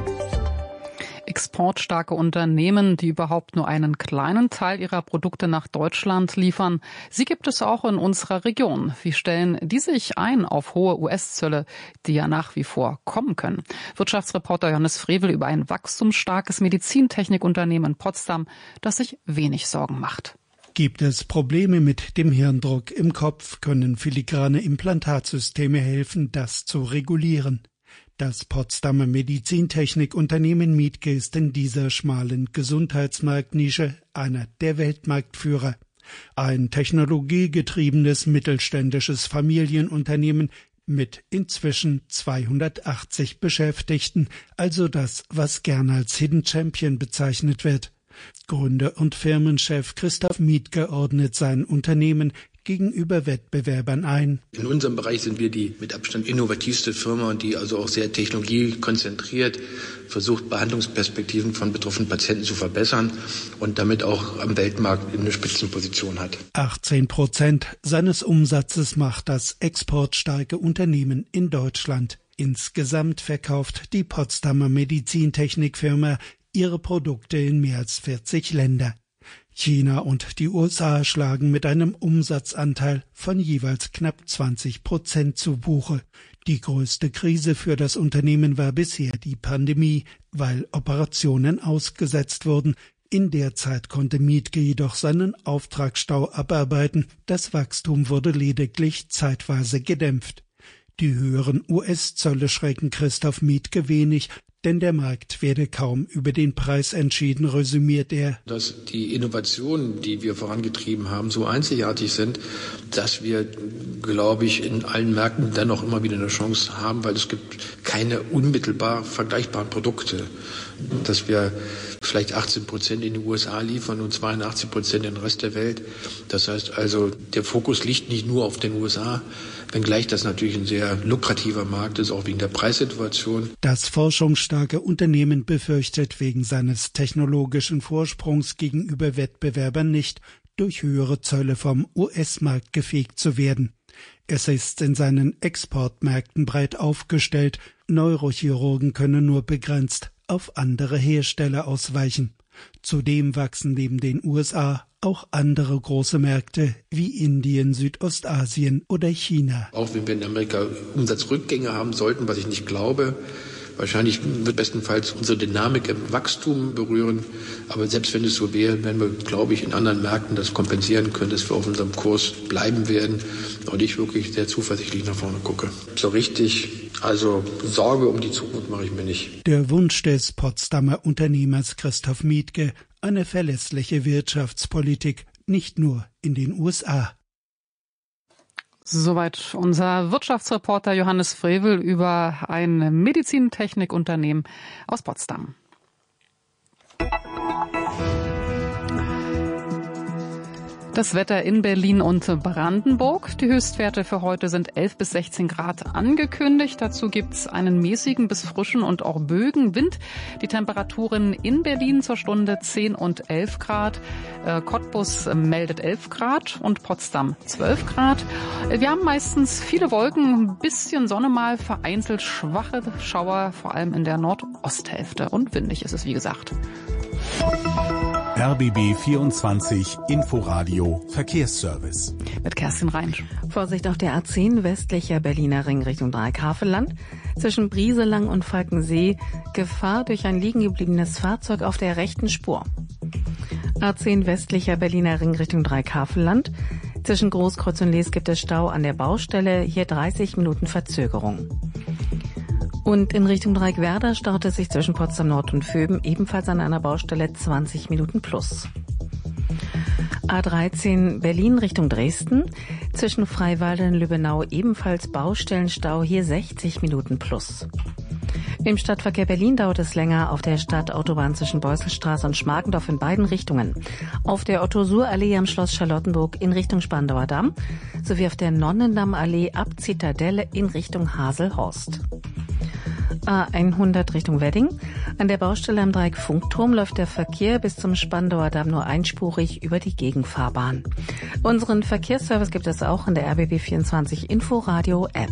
Exportstarke Unternehmen, die überhaupt nur einen kleinen Teil ihrer Produkte nach Deutschland liefern. Sie gibt es auch in unserer Region. Wie stellen die sich ein auf hohe US-Zölle, die ja nach wie vor kommen können? Wirtschaftsreporter Johannes Frevel über ein wachstumsstarkes Medizintechnikunternehmen in Potsdam, das sich wenig Sorgen macht. Gibt es Probleme mit dem Hirndruck im Kopf, können filigrane Implantatsysteme helfen, das zu regulieren. Das Potsdamer Medizintechnikunternehmen Miedke ist in dieser schmalen Gesundheitsmarktnische einer der Weltmarktführer. Ein technologiegetriebenes mittelständisches Familienunternehmen mit inzwischen 280 Beschäftigten, also das, was gern als Hidden Champion bezeichnet wird. Gründer und Firmenchef Christoph Miedke ordnet sein Unternehmen gegenüber Wettbewerbern ein. In unserem Bereich sind wir die mit Abstand innovativste Firma und die also auch sehr technologiekonzentriert versucht, Behandlungsperspektiven von betroffenen Patienten zu verbessern und damit auch am Weltmarkt eine Spitzenposition hat. 18% seines Umsatzes macht das exportstarke Unternehmen in Deutschland. Insgesamt verkauft die Potsdamer Medizintechnikfirma ihre Produkte in mehr als 40 Länder. China und die USA schlagen mit einem Umsatzanteil von jeweils knapp 20% zu Buche. Die größte Krise für das Unternehmen war bisher die Pandemie, weil Operationen ausgesetzt wurden. In der Zeit konnte Miedke jedoch seinen Auftragsstau abarbeiten. Das Wachstum wurde lediglich zeitweise gedämpft. Die höheren US-Zölle schrecken Christoph Miedke wenig, denn der Markt werde kaum über den Preis entschieden, resümiert er. Dass die Innovationen, die wir vorangetrieben haben, so einzigartig sind, dass wir, glaube ich, in allen Märkten dennoch immer wieder eine Chance haben, weil es gibt keine unmittelbar vergleichbaren Produkte. Dass wir vielleicht 18% in die USA liefern und 82% in den Rest der Welt. Das heißt also, der Fokus liegt nicht nur auf den USA, wenngleich das natürlich ein sehr lukrativer Markt ist, auch wegen der Preissituation. Das forschungsstarke Unternehmen befürchtet wegen seines technologischen Vorsprungs gegenüber Wettbewerbern nicht, durch höhere Zölle vom US-Markt gefegt zu werden. Es ist in seinen Exportmärkten breit aufgestellt. Neurochirurgen können nur begrenzt auf andere Hersteller ausweichen. Zudem wachsen neben den USA auch andere große Märkte wie Indien, Südostasien oder China. Auch wenn wir in Amerika Umsatzrückgänge haben sollten, was ich nicht glaube, wahrscheinlich wird bestenfalls unsere Dynamik im Wachstum berühren. Aber selbst wenn es so wäre, werden wir, glaube ich, in anderen Märkten das kompensieren können, dass wir auf unserem Kurs bleiben werden. Und ich wirklich sehr zuversichtlich nach vorne gucke. So richtig, also Sorge um die Zukunft mache ich mir nicht. Der Wunsch des Potsdamer Unternehmers Christoph Miedke, eine verlässliche Wirtschaftspolitik, nicht nur in den USA. Soweit unser Wirtschaftsreporter Johannes Frevel über ein Medizintechnikunternehmen aus Potsdam. Das Wetter in Berlin und Brandenburg. Die Höchstwerte für heute sind 11 bis 16 Grad angekündigt. Dazu gibt's einen mäßigen bis frischen und auch Bögenwind. Die Temperaturen in Berlin zur Stunde 10 und 11 Grad. Cottbus meldet 11 Grad und Potsdam 12 Grad. Wir haben meistens viele Wolken, ein bisschen Sonne mal, vereinzelt schwache Schauer, vor allem in der Nordosthälfte. Und windig ist es, wie gesagt. RBB 24 Inforadio Verkehrsservice. Mit Kerstin Reinsch. Vorsicht auf der A10 westlicher Berliner Ring Richtung Dreieckhavelland. Zwischen Brieselang und Falkensee Gefahr durch ein liegen gebliebenes Fahrzeug auf der rechten Spur. A10 westlicher Berliner Ring Richtung Dreieckhavelland. Zwischen Großkreuz und Lees gibt es Stau an der Baustelle. Hier 30 Minuten Verzögerung. Und in Richtung Dreieckwerder staut es sich zwischen Potsdam Nord und Vöben ebenfalls an einer Baustelle 20 Minuten plus. A13 Berlin Richtung Dresden. Zwischen Freiwalde und Lübbenau ebenfalls Baustellenstau, hier 60 Minuten plus. Im Stadtverkehr Berlin dauert es länger auf der Stadtautobahn zwischen Beusselstraße und Schmargendorf in beiden Richtungen. Auf der Otto-Suhr-Allee am Schloss Charlottenburg in Richtung Spandauer Damm sowie auf der Nonnendammallee ab Zitadelle in Richtung Haselhorst. A100 Richtung Wedding. An der Baustelle am Dreieck Funkturm läuft der Verkehr bis zum Spandauer Damm nur einspurig über die Gegenfahrbahn. Unseren Verkehrsservice gibt es auch in der RBB 24 Inforadio App.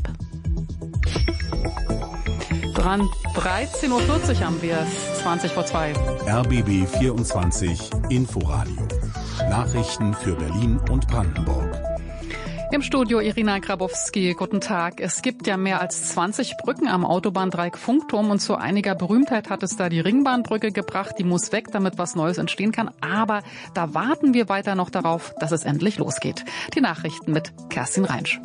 13.40 Uhr haben wir es, 20 vor 2. RBB 24 Inforadio. Nachrichten für Berlin und Brandenburg. Im Studio Irina Grabowski, guten Tag. Es gibt ja mehr als 20 Brücken am Autobahndreieck Funkturm und zu einiger Berühmtheit hat es da die Ringbahnbrücke gebracht. Die muss weg, damit was Neues entstehen kann. Aber da warten wir weiter noch darauf, dass es endlich losgeht. Die Nachrichten mit Kerstin Reinsch.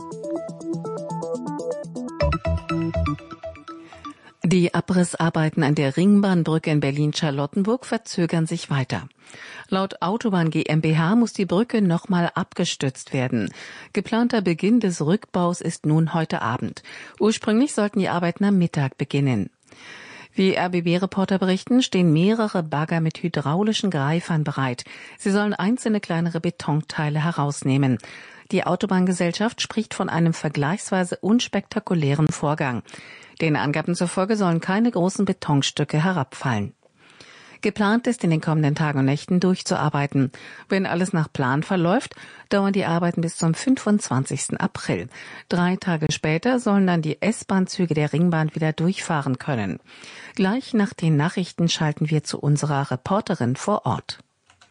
Die Abrissarbeiten an der Ringbahnbrücke in Berlin-Charlottenburg verzögern sich weiter. Laut Autobahn GmbH muss die Brücke nochmal abgestützt werden. Geplanter Beginn des Rückbaus ist nun heute Abend. Ursprünglich sollten die Arbeiten am Mittag beginnen. Wie RBB-Reporter berichten, stehen mehrere Bagger mit hydraulischen Greifern bereit. Sie sollen einzelne kleinere Betonteile herausnehmen. Die Autobahngesellschaft spricht von einem vergleichsweise unspektakulären Vorgang. Den Angaben zufolge sollen keine großen Betonstücke herabfallen. Geplant ist, in den kommenden Tagen und Nächten durchzuarbeiten. Wenn alles nach Plan verläuft, dauern die Arbeiten bis zum 25. April. 3 Tage später sollen dann die S-Bahn-Züge der Ringbahn wieder durchfahren können. Gleich nach den Nachrichten schalten wir zu unserer Reporterin vor Ort.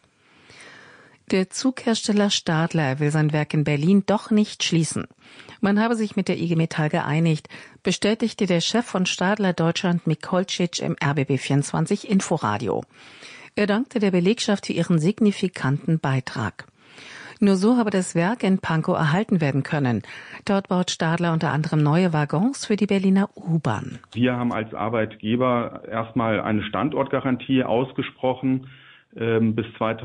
Der Zughersteller Stadler will sein Werk in Berlin doch nicht schließen. Man habe sich mit der IG Metall geeinigt, bestätigte der Chef von Stadler Deutschland Mikolcic im RBB24 Inforadio. Er dankte der Belegschaft für ihren signifikanten Beitrag. Nur so habe das Werk in Pankow erhalten werden können. Dort baut Stadler unter anderem neue Waggons für die Berliner U-Bahn. Wir haben als Arbeitgeber erstmal eine Standortgarantie ausgesprochen bis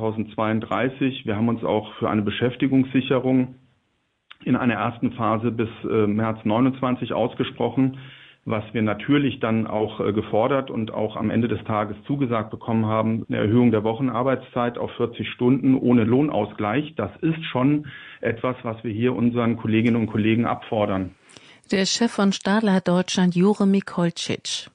2032. Wir haben uns auch für eine Beschäftigungssicherung in einer ersten Phase bis März 29 ausgesprochen, was wir natürlich dann auch gefordert und auch am Ende des Tages zugesagt bekommen haben, eine Erhöhung der Wochenarbeitszeit auf 40 Stunden ohne Lohnausgleich. Das ist schon etwas, was wir hier unseren Kolleginnen und Kollegen abfordern. Der Chef von Stadler Deutschland, Jure Mikolcic.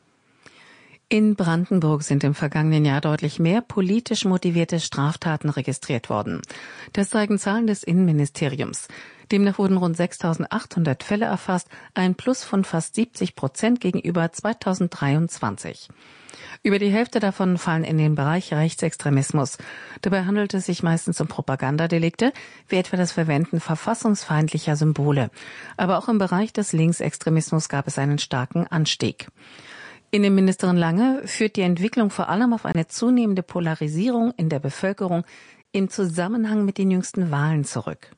In Brandenburg sind im vergangenen Jahr deutlich mehr politisch motivierte Straftaten registriert worden. Das zeigen Zahlen des Innenministeriums. Demnach wurden rund 6.800 Fälle erfasst, ein Plus von fast 70% gegenüber 2023. Über die Hälfte davon fallen in den Bereich Rechtsextremismus. Dabei handelt es sich meistens um Propagandadelikte, wie etwa das Verwenden verfassungsfeindlicher Symbole. Aber auch im Bereich des Linksextremismus gab es einen starken Anstieg. Innenministerin Lange führt die Entwicklung vor allem auf eine zunehmende Polarisierung in der Bevölkerung im Zusammenhang mit den jüngsten Wahlen zurück.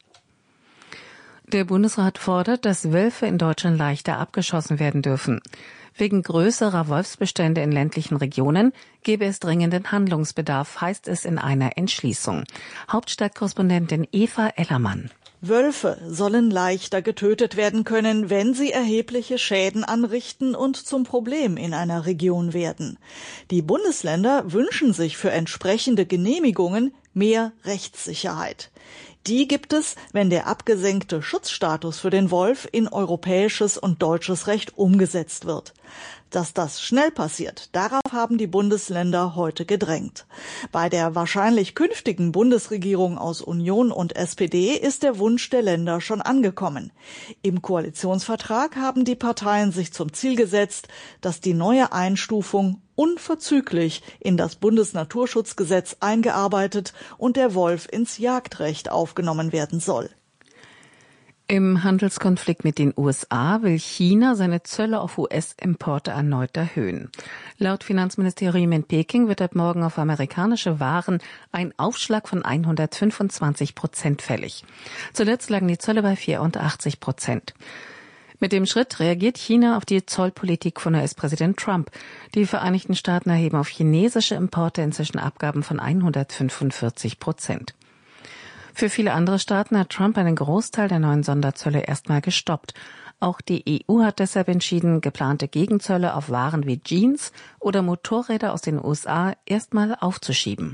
Der Bundesrat fordert, dass Wölfe in Deutschland leichter abgeschossen werden dürfen. Wegen größerer Wolfsbestände in ländlichen Regionen gebe es dringenden Handlungsbedarf, heißt es in einer Entschließung. Hauptstadtkorrespondentin Eva Ellermann. Wölfe sollen leichter getötet werden können, wenn sie erhebliche Schäden anrichten und zum Problem in einer Region werden. Die Bundesländer wünschen sich für entsprechende Genehmigungen mehr Rechtssicherheit. Die gibt es, wenn der abgesenkte Schutzstatus für den Wolf in europäisches und deutsches Recht umgesetzt wird. Dass das schnell passiert, darauf haben die Bundesländer heute gedrängt. Bei der wahrscheinlich künftigen Bundesregierung aus Union und SPD ist der Wunsch der Länder schon angekommen. Im Koalitionsvertrag haben die Parteien sich zum Ziel gesetzt, dass die neue Einstufung unverzüglich in das Bundesnaturschutzgesetz eingearbeitet und der Wolf ins Jagdrecht aufgenommen werden soll. Im Handelskonflikt mit den USA will China seine Zölle auf US-Importe erneut erhöhen. Laut Finanzministerium in Peking wird ab morgen auf amerikanische Waren ein Aufschlag von 125% fällig. Zuletzt lagen die Zölle bei 84%. Mit dem Schritt reagiert China auf die Zollpolitik von US-Präsident Trump. Die Vereinigten Staaten erheben auf chinesische Importe inzwischen Abgaben von 145%. Für viele andere Staaten hat Trump einen Großteil der neuen Sonderzölle erstmal gestoppt. Auch die EU hat deshalb entschieden, geplante Gegenzölle auf Waren wie Jeans oder Motorräder aus den USA erstmal aufzuschieben.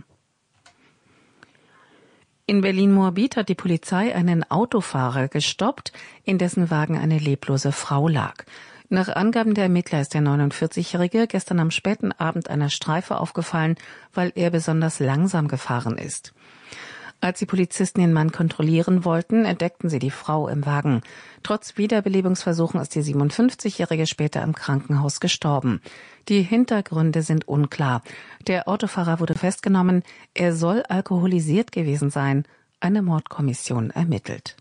In Berlin-Moabit hat die Polizei einen Autofahrer gestoppt, in dessen Wagen eine leblose Frau lag. Nach Angaben der Ermittler ist der 49-Jährige gestern am späten Abend einer Streife aufgefallen, weil er besonders langsam gefahren ist. Als die Polizisten den Mann kontrollieren wollten, entdeckten sie die Frau im Wagen. Trotz Wiederbelebungsversuchen ist die 57-Jährige später im Krankenhaus gestorben. Die Hintergründe sind unklar. Der Autofahrer wurde festgenommen. Er soll alkoholisiert gewesen sein. Eine Mordkommission ermittelt.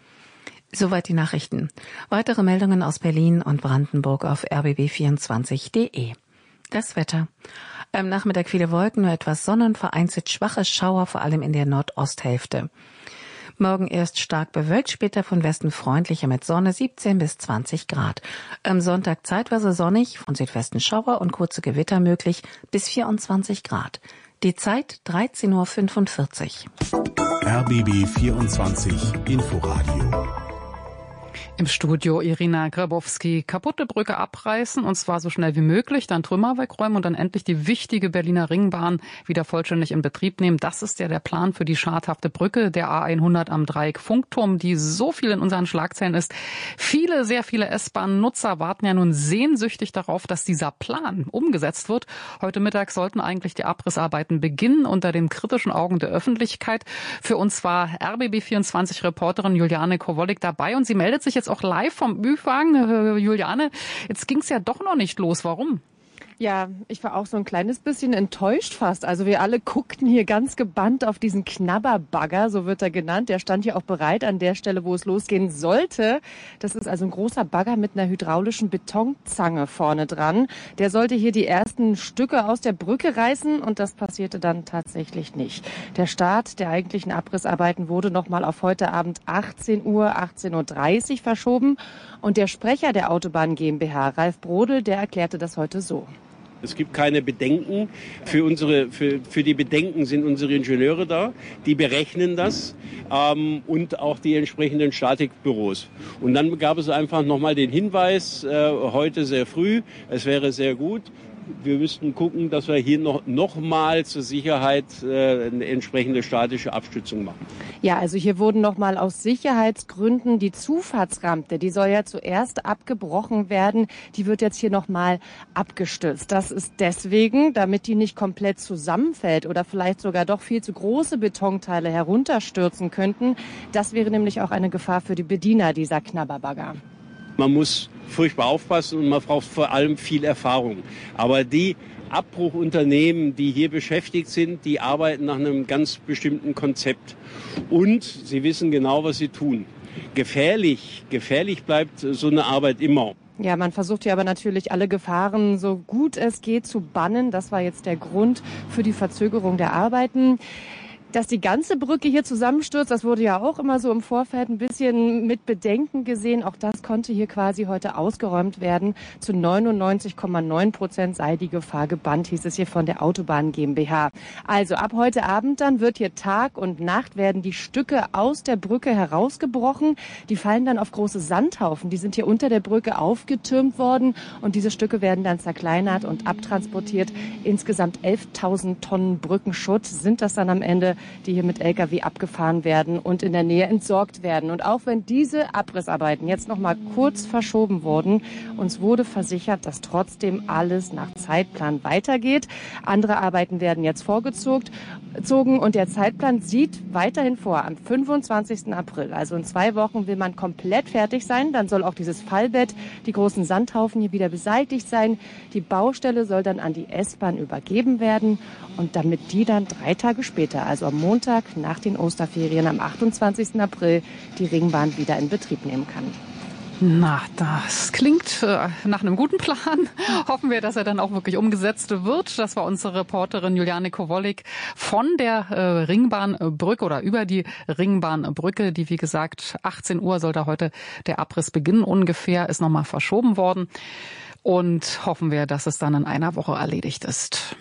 Soweit die Nachrichten. Weitere Meldungen aus Berlin und Brandenburg auf rbb24.de. Das Wetter. Am Nachmittag viele Wolken, nur etwas Sonne und vereinzelt schwache Schauer, vor allem in der Nordosthälfte. Morgen erst stark bewölkt, später von Westen freundlicher mit Sonne, 17 bis 20 Grad. Am Sonntag zeitweise sonnig, von Südwesten Schauer und kurze Gewitter möglich, bis 24 Grad. Die Zeit 13:45 Uhr. RBB 24 Inforadio. Im Studio Irina Grabowski. Kaputte Brücke abreißen, und zwar so schnell wie möglich, dann Trümmer wegräumen und dann endlich die wichtige Berliner Ringbahn wieder vollständig in Betrieb nehmen. Das ist ja der Plan für die schadhafte Brücke der A100 am Dreieck Funkturm, die so viel in unseren Schlagzeilen ist. Sehr viele S-Bahn-Nutzer warten ja nun sehnsüchtig darauf, dass dieser Plan umgesetzt wird. Heute Mittag sollten eigentlich die Abrissarbeiten beginnen, unter den kritischen Augen der Öffentlichkeit. Für uns war RBB24-Reporterin Juliane Kowollik dabei und sie meldet sich jetzt auch live vom Ü-Wagen. Juliane, jetzt ging es ja doch noch nicht los. Warum? Ja, ich war auch so ein kleines bisschen enttäuscht fast. Also wir alle guckten hier ganz gebannt auf diesen Knabberbagger, so wird er genannt. Der stand hier auch bereit an der Stelle, wo es losgehen sollte. Das ist also ein großer Bagger mit einer hydraulischen Betonzange vorne dran. Der sollte hier die ersten Stücke aus der Brücke reißen und das passierte dann tatsächlich nicht. Der Start der eigentlichen Abrissarbeiten wurde nochmal auf heute Abend 18:30 Uhr verschoben. Und der Sprecher der Autobahn GmbH, Ralf Brodel, der erklärte das heute so. Es gibt keine Bedenken. Für die Bedenken sind unsere Ingenieure da. Die berechnen das und auch die entsprechenden Statikbüros. Und dann gab es einfach nochmal den Hinweis, heute sehr früh, es wäre sehr gut. Wir müssten gucken, dass wir hier noch mal zur Sicherheit eine entsprechende statische Abstützung machen. Ja, also hier wurden noch mal aus Sicherheitsgründen die Zufahrtsrampe, die soll ja zuerst abgebrochen werden, die wird jetzt hier noch mal abgestützt. Das ist deswegen, damit die nicht komplett zusammenfällt oder vielleicht sogar doch viel zu große Betonteile herunterstürzen könnten. Das wäre nämlich auch eine Gefahr für die Bediener dieser Knabberbagger. Man muss furchtbar aufpassen und man braucht vor allem viel Erfahrung. Aber die Abbruchunternehmen, die hier beschäftigt sind, die arbeiten nach einem ganz bestimmten Konzept. Und sie wissen genau, was sie tun. Gefährlich bleibt so eine Arbeit immer. Ja, man versucht hier aber natürlich alle Gefahren so gut es geht zu bannen. Das war jetzt der Grund für die Verzögerung der Arbeiten. Dass die ganze Brücke hier zusammenstürzt, das wurde ja auch immer so im Vorfeld ein bisschen mit Bedenken gesehen. Auch das konnte hier quasi heute ausgeräumt werden. Zu 99,9% sei die Gefahr gebannt, hieß es hier von der Autobahn GmbH. Also ab heute Abend dann wird hier Tag und Nacht werden die Stücke aus der Brücke herausgebrochen. Die fallen dann auf große Sandhaufen. Die sind hier unter der Brücke aufgetürmt worden und diese Stücke werden dann zerkleinert und abtransportiert. Insgesamt 11.000 Tonnen Brückenschutt sind das dann am Ende. die hier mit LKW abgefahren werden und in der Nähe entsorgt werden. Und auch wenn diese Abrissarbeiten jetzt noch mal kurz verschoben wurden, uns wurde versichert, dass trotzdem alles nach Zeitplan weitergeht. Andere Arbeiten werden jetzt vorgezogen und der Zeitplan sieht weiterhin vor, am 25. April, also in 2 Wochen will man komplett fertig sein. Dann soll auch dieses Fallbett, die großen Sandhaufen hier wieder beseitigt sein. Die Baustelle soll dann an die S-Bahn übergeben werden und damit die dann 3 Tage später, also am Montag nach den Osterferien am 28. April, die Ringbahn wieder in Betrieb nehmen kann. Na, das klingt nach einem guten Plan. Hoffen wir, dass er dann auch wirklich umgesetzt wird. Das war unsere Reporterin Juliane Kowolik von der Ringbahnbrücke oder über die Ringbahnbrücke, die wie gesagt 18 Uhr soll da heute der Abriss beginnen ungefähr, ist nochmal verschoben worden. Und hoffen wir, dass es dann in einer Woche erledigt ist.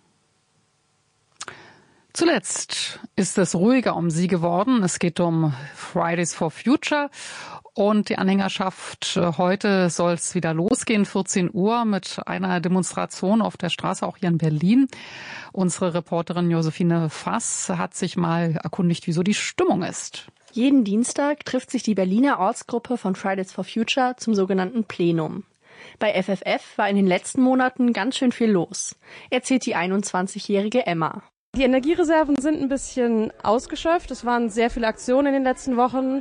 Zuletzt ist es ruhiger um sie geworden. Es geht um Fridays for Future. Und die Anhängerschaft, heute soll es wieder losgehen, 14 Uhr mit einer Demonstration auf der Straße, auch hier in Berlin. Unsere Reporterin Josephine Fass hat sich mal erkundigt, wieso die Stimmung ist. Jeden Dienstag trifft sich die Berliner Ortsgruppe von Fridays for Future zum sogenannten Plenum. Bei FFF war in den letzten Monaten ganz schön viel los, erzählt die 21-jährige Emma. Die Energiereserven sind ein bisschen ausgeschöpft. Es waren sehr viele Aktionen in den letzten Wochen.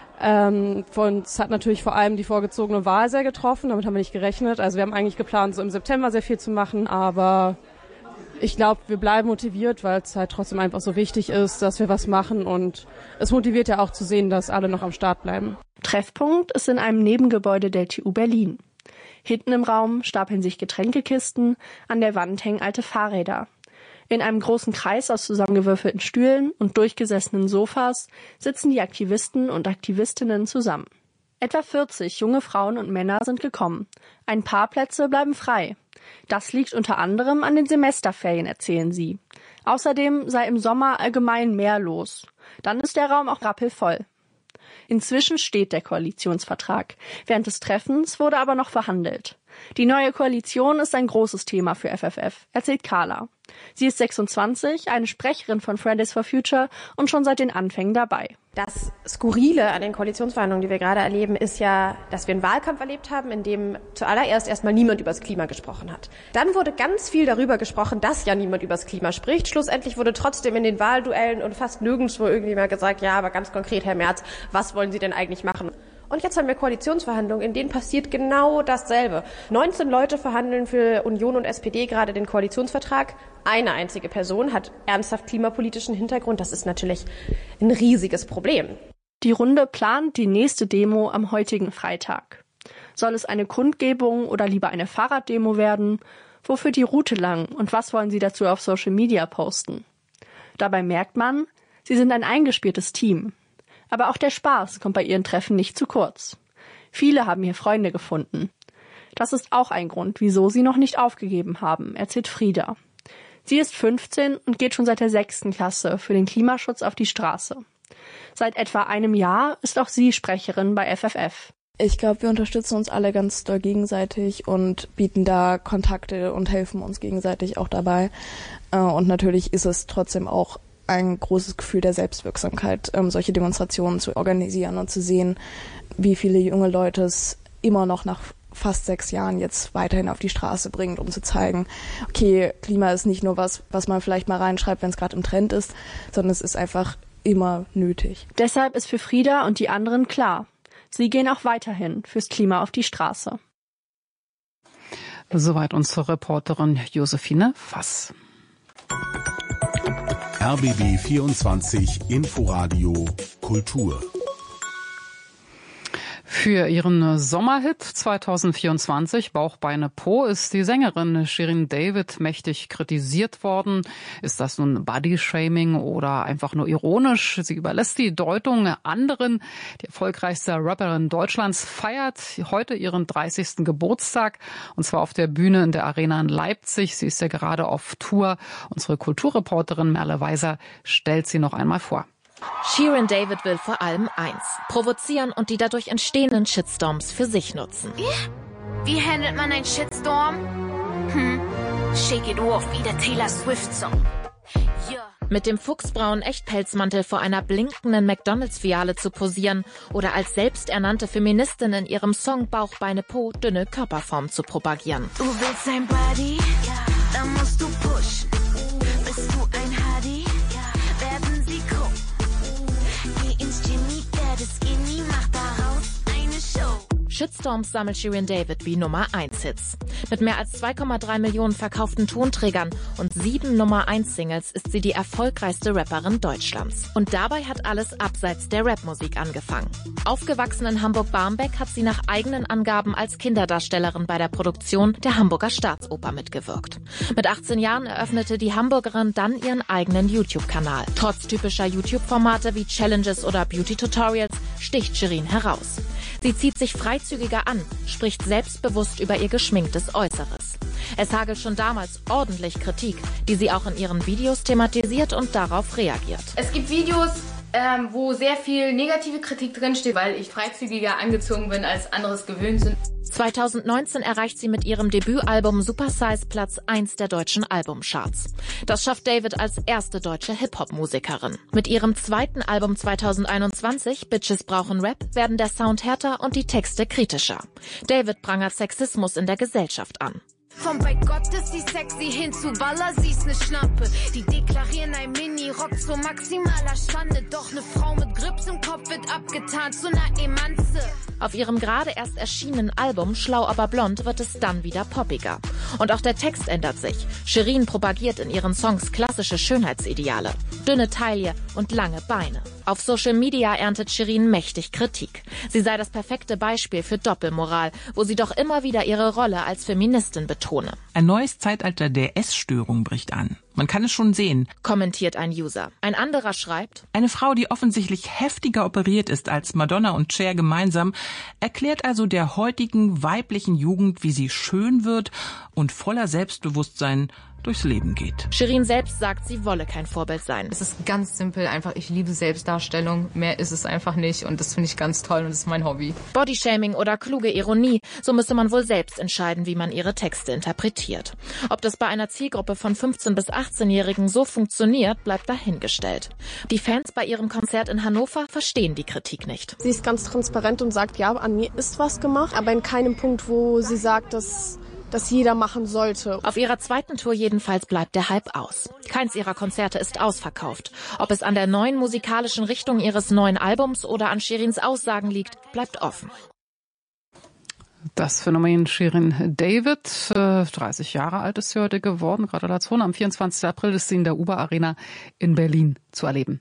Es hat natürlich vor allem die vorgezogene Wahl sehr getroffen, damit haben wir nicht gerechnet. Also wir haben eigentlich geplant, so im September sehr viel zu machen, aber ich glaube, wir bleiben motiviert, weil es halt trotzdem einfach so wichtig ist, dass wir was machen und es motiviert ja auch zu sehen, dass alle noch am Start bleiben. Treffpunkt ist in einem Nebengebäude der TU Berlin. Hinten im Raum stapeln sich Getränkekisten, an der Wand hängen alte Fahrräder. In einem großen Kreis aus zusammengewürfelten Stühlen und durchgesessenen Sofas sitzen die Aktivisten und Aktivistinnen zusammen. Etwa 40 junge Frauen und Männer sind gekommen. Ein paar Plätze bleiben frei. Das liegt unter anderem an den Semesterferien, erzählen sie. Außerdem sei im Sommer allgemein mehr los. Dann ist der Raum auch rappelvoll. Inzwischen steht der Koalitionsvertrag. Während des Treffens wurde aber noch verhandelt. Die neue Koalition ist ein großes Thema für FFF, erzählt Carla. Sie ist 26, eine Sprecherin von Fridays for Future und schon seit den Anfängen dabei. Das Skurrile an den Koalitionsverhandlungen, die wir gerade erleben, ist ja, dass wir einen Wahlkampf erlebt haben, in dem zuallererst erstmal niemand über das Klima gesprochen hat. Dann wurde ganz viel darüber gesprochen, dass ja niemand über das Klima spricht. Schlussendlich wurde trotzdem in den Wahlduellen und fast nirgendwo irgendwie mal gesagt, ja, aber ganz konkret, Herr Merz, was wollen Sie denn eigentlich machen? Und jetzt haben wir Koalitionsverhandlungen, in denen passiert genau dasselbe. 19 Leute verhandeln für Union und SPD gerade den Koalitionsvertrag. Eine einzige Person hat ernsthaft klimapolitischen Hintergrund. Das ist natürlich ein riesiges Problem. Die Runde plant die nächste Demo am heutigen Freitag. Soll es eine Kundgebung oder lieber eine Fahrraddemo werden? Wo führt die Route lang und was wollen Sie dazu auf Social Media posten? Dabei merkt man, sie sind ein eingespieltes Team. Aber auch der Spaß kommt bei ihren Treffen nicht zu kurz. Viele haben hier Freunde gefunden. Das ist auch ein Grund, wieso sie noch nicht aufgegeben haben, erzählt Frieda. Sie ist 15 und geht schon seit der 6. Klasse für den Klimaschutz auf die Straße. Seit etwa einem Jahr ist auch sie Sprecherin bei FFF. Ich glaube, wir unterstützen uns alle ganz doll gegenseitig und bieten da Kontakte und helfen uns gegenseitig auch dabei. Und natürlich ist es trotzdem auch ein großes Gefühl der Selbstwirksamkeit, solche Demonstrationen zu organisieren und zu sehen, wie viele junge Leute es immer noch nach fast 6 Jahren jetzt weiterhin auf die Straße bringt, um zu zeigen, okay, Klima ist nicht nur was man vielleicht mal reinschreibt, wenn es gerade im Trend ist, sondern es ist einfach immer nötig. Deshalb ist für Frieda und die anderen klar, sie gehen auch weiterhin fürs Klima auf die Straße. Soweit unsere Reporterin Josephine Fass. RBB 24 Inforadio Kultur. Für ihren Sommerhit 2024, Bauch, Beine, Po, ist die Sängerin Shirin David mächtig kritisiert worden. Ist das nun Bodyshaming oder einfach nur ironisch? Sie überlässt die Deutung anderen. Die erfolgreichste Rapperin Deutschlands feiert heute ihren 30. Geburtstag, und zwar auf der Bühne in der Arena in Leipzig. Sie ist ja gerade auf Tour. Unsere Kulturreporterin Merle Weiser stellt sie noch einmal vor. Shirin David will vor allem eins: provozieren und die dadurch entstehenden Shitstorms für sich nutzen. Wie handelt man einen Shitstorm? Shake it off wie der Taylor Swift Song. Yeah. Mit dem fuchsbraunen Echtpelzmantel vor einer blinkenden McDonalds-Filiale zu posieren oder als selbsternannte Feministin in ihrem Song Bauch, Beine, Po dünne Körperform zu propagieren. Du willst ein Buddy? Ja. Dann musst du pushen. Bist du ein Hardy? Ja. Werden sie gucken. Geh ins Genie, werde skinny, mach daraus eine Show. Shitstorms sammelt Shirin David wie Nummer 1 Hits. Mit mehr als 2,3 Millionen verkauften Tonträgern und 7 Nummer 1 Singles ist sie die erfolgreichste Rapperin Deutschlands. Und dabei hat alles abseits der Rapmusik angefangen. Aufgewachsen in Hamburg-Barmbek hat sie nach eigenen Angaben als Kinderdarstellerin bei der Produktion der Hamburger Staatsoper mitgewirkt. Mit 18 Jahren eröffnete die Hamburgerin dann ihren eigenen YouTube-Kanal. Trotz typischer YouTube-Formate wie Challenges oder Beauty-Tutorials sticht Shirin heraus. Sie zieht sich freizügiger an, spricht selbstbewusst über ihr geschminktes Äußeres. Es hagelt schon damals ordentlich Kritik, die sie auch in ihren Videos thematisiert und darauf reagiert. Es gibt Videos, wo sehr viel negative Kritik drinsteht, weil ich freizügiger angezogen bin, als andere es gewöhnt sind. 2019 erreicht sie mit ihrem Debütalbum Super Size Platz 1 der deutschen Albumcharts. Das schafft David als erste deutsche Hip-Hop-Musikerin. Mit ihrem zweiten Album 2021, Bitches brauchen Rap, werden der Sound härter und die Texte kritischer. David prangert Sexismus in der Gesellschaft an. Vom bei Gott ist sie sexy hin zu Baller, sie ist ne Schnappe. Die deklarieren ein Mini-Rock zu maximaler Schande. Doch ne Frau mit Grips im Kopf wird abgetan zu ner Emanze. Auf ihrem gerade erst erschienenen Album Schlau aber blond wird es dann wieder poppiger. Und auch der Text ändert sich. Shirin propagiert in ihren Songs klassische Schönheitsideale. Dünne Taille und lange Beine. Auf Social Media erntet Shirin mächtig Kritik. Sie sei das perfekte Beispiel für Doppelmoral, wo sie doch immer wieder ihre Rolle als Feministin betone. Ein neues Zeitalter der Essstörung bricht an. Man kann es schon sehen, kommentiert ein User. Ein anderer schreibt: Eine Frau, die offensichtlich heftiger operiert ist als Madonna und Cher gemeinsam, erklärt also der heutigen weiblichen Jugend, wie sie schön wird und voller Selbstbewusstsein durchs Leben geht. Shirin selbst sagt, sie wolle kein Vorbild sein. Es ist ganz simpel, einfach ich liebe Selbstdarstellung, mehr ist es einfach nicht und das finde ich ganz toll und das ist mein Hobby. Bodyshaming oder kluge Ironie, so müsse man wohl selbst entscheiden, wie man ihre Texte interpretiert. Ob das bei einer Zielgruppe von 15- bis 18-Jährigen so funktioniert, bleibt dahingestellt. Die Fans bei ihrem Konzert in Hannover verstehen die Kritik nicht. Sie ist ganz transparent und sagt, ja, an mir ist was gemacht, aber in keinem Punkt, wo sie sagt, dass jeder machen sollte. Auf ihrer zweiten Tour jedenfalls bleibt der Hype aus. Keins ihrer Konzerte ist ausverkauft. Ob es an der neuen musikalischen Richtung ihres neuen Albums oder an Shirins Aussagen liegt, bleibt offen. Das Phänomen Shirin David, 30 Jahre alt ist sie heute geworden. Gratulation, am 24. April ist sie in der Uber Arena in Berlin zu erleben.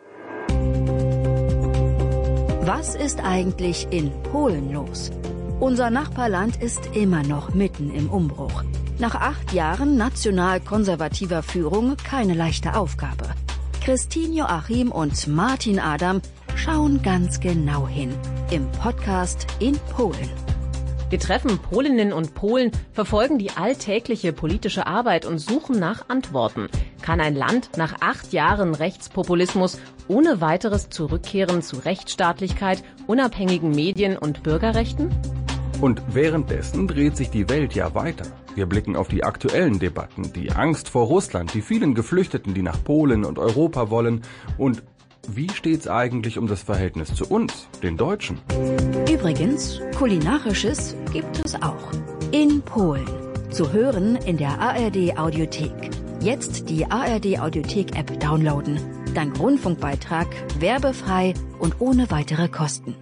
Was ist eigentlich in Polen los? Unser Nachbarland ist immer noch mitten im Umbruch. Nach 8 Jahren national-konservativer Führung keine leichte Aufgabe. Christine Joachim und Martin Adam schauen ganz genau hin. Im Podcast In Polen. Wir treffen Polinnen und Polen, verfolgen die alltägliche politische Arbeit und suchen nach Antworten. Kann ein Land nach 8 Jahren Rechtspopulismus ohne weiteres zurückkehren zu Rechtsstaatlichkeit, unabhängigen Medien und Bürgerrechten? Und währenddessen dreht sich die Welt ja weiter. Wir blicken auf die aktuellen Debatten, die Angst vor Russland, die vielen Geflüchteten, die nach Polen und Europa wollen. Und wie steht's eigentlich um das Verhältnis zu uns, den Deutschen? Übrigens, Kulinarisches gibt es auch. In Polen. Zu hören in der ARD Audiothek. Jetzt die ARD Audiothek App downloaden. Dank Rundfunkbeitrag werbefrei und ohne weitere Kosten.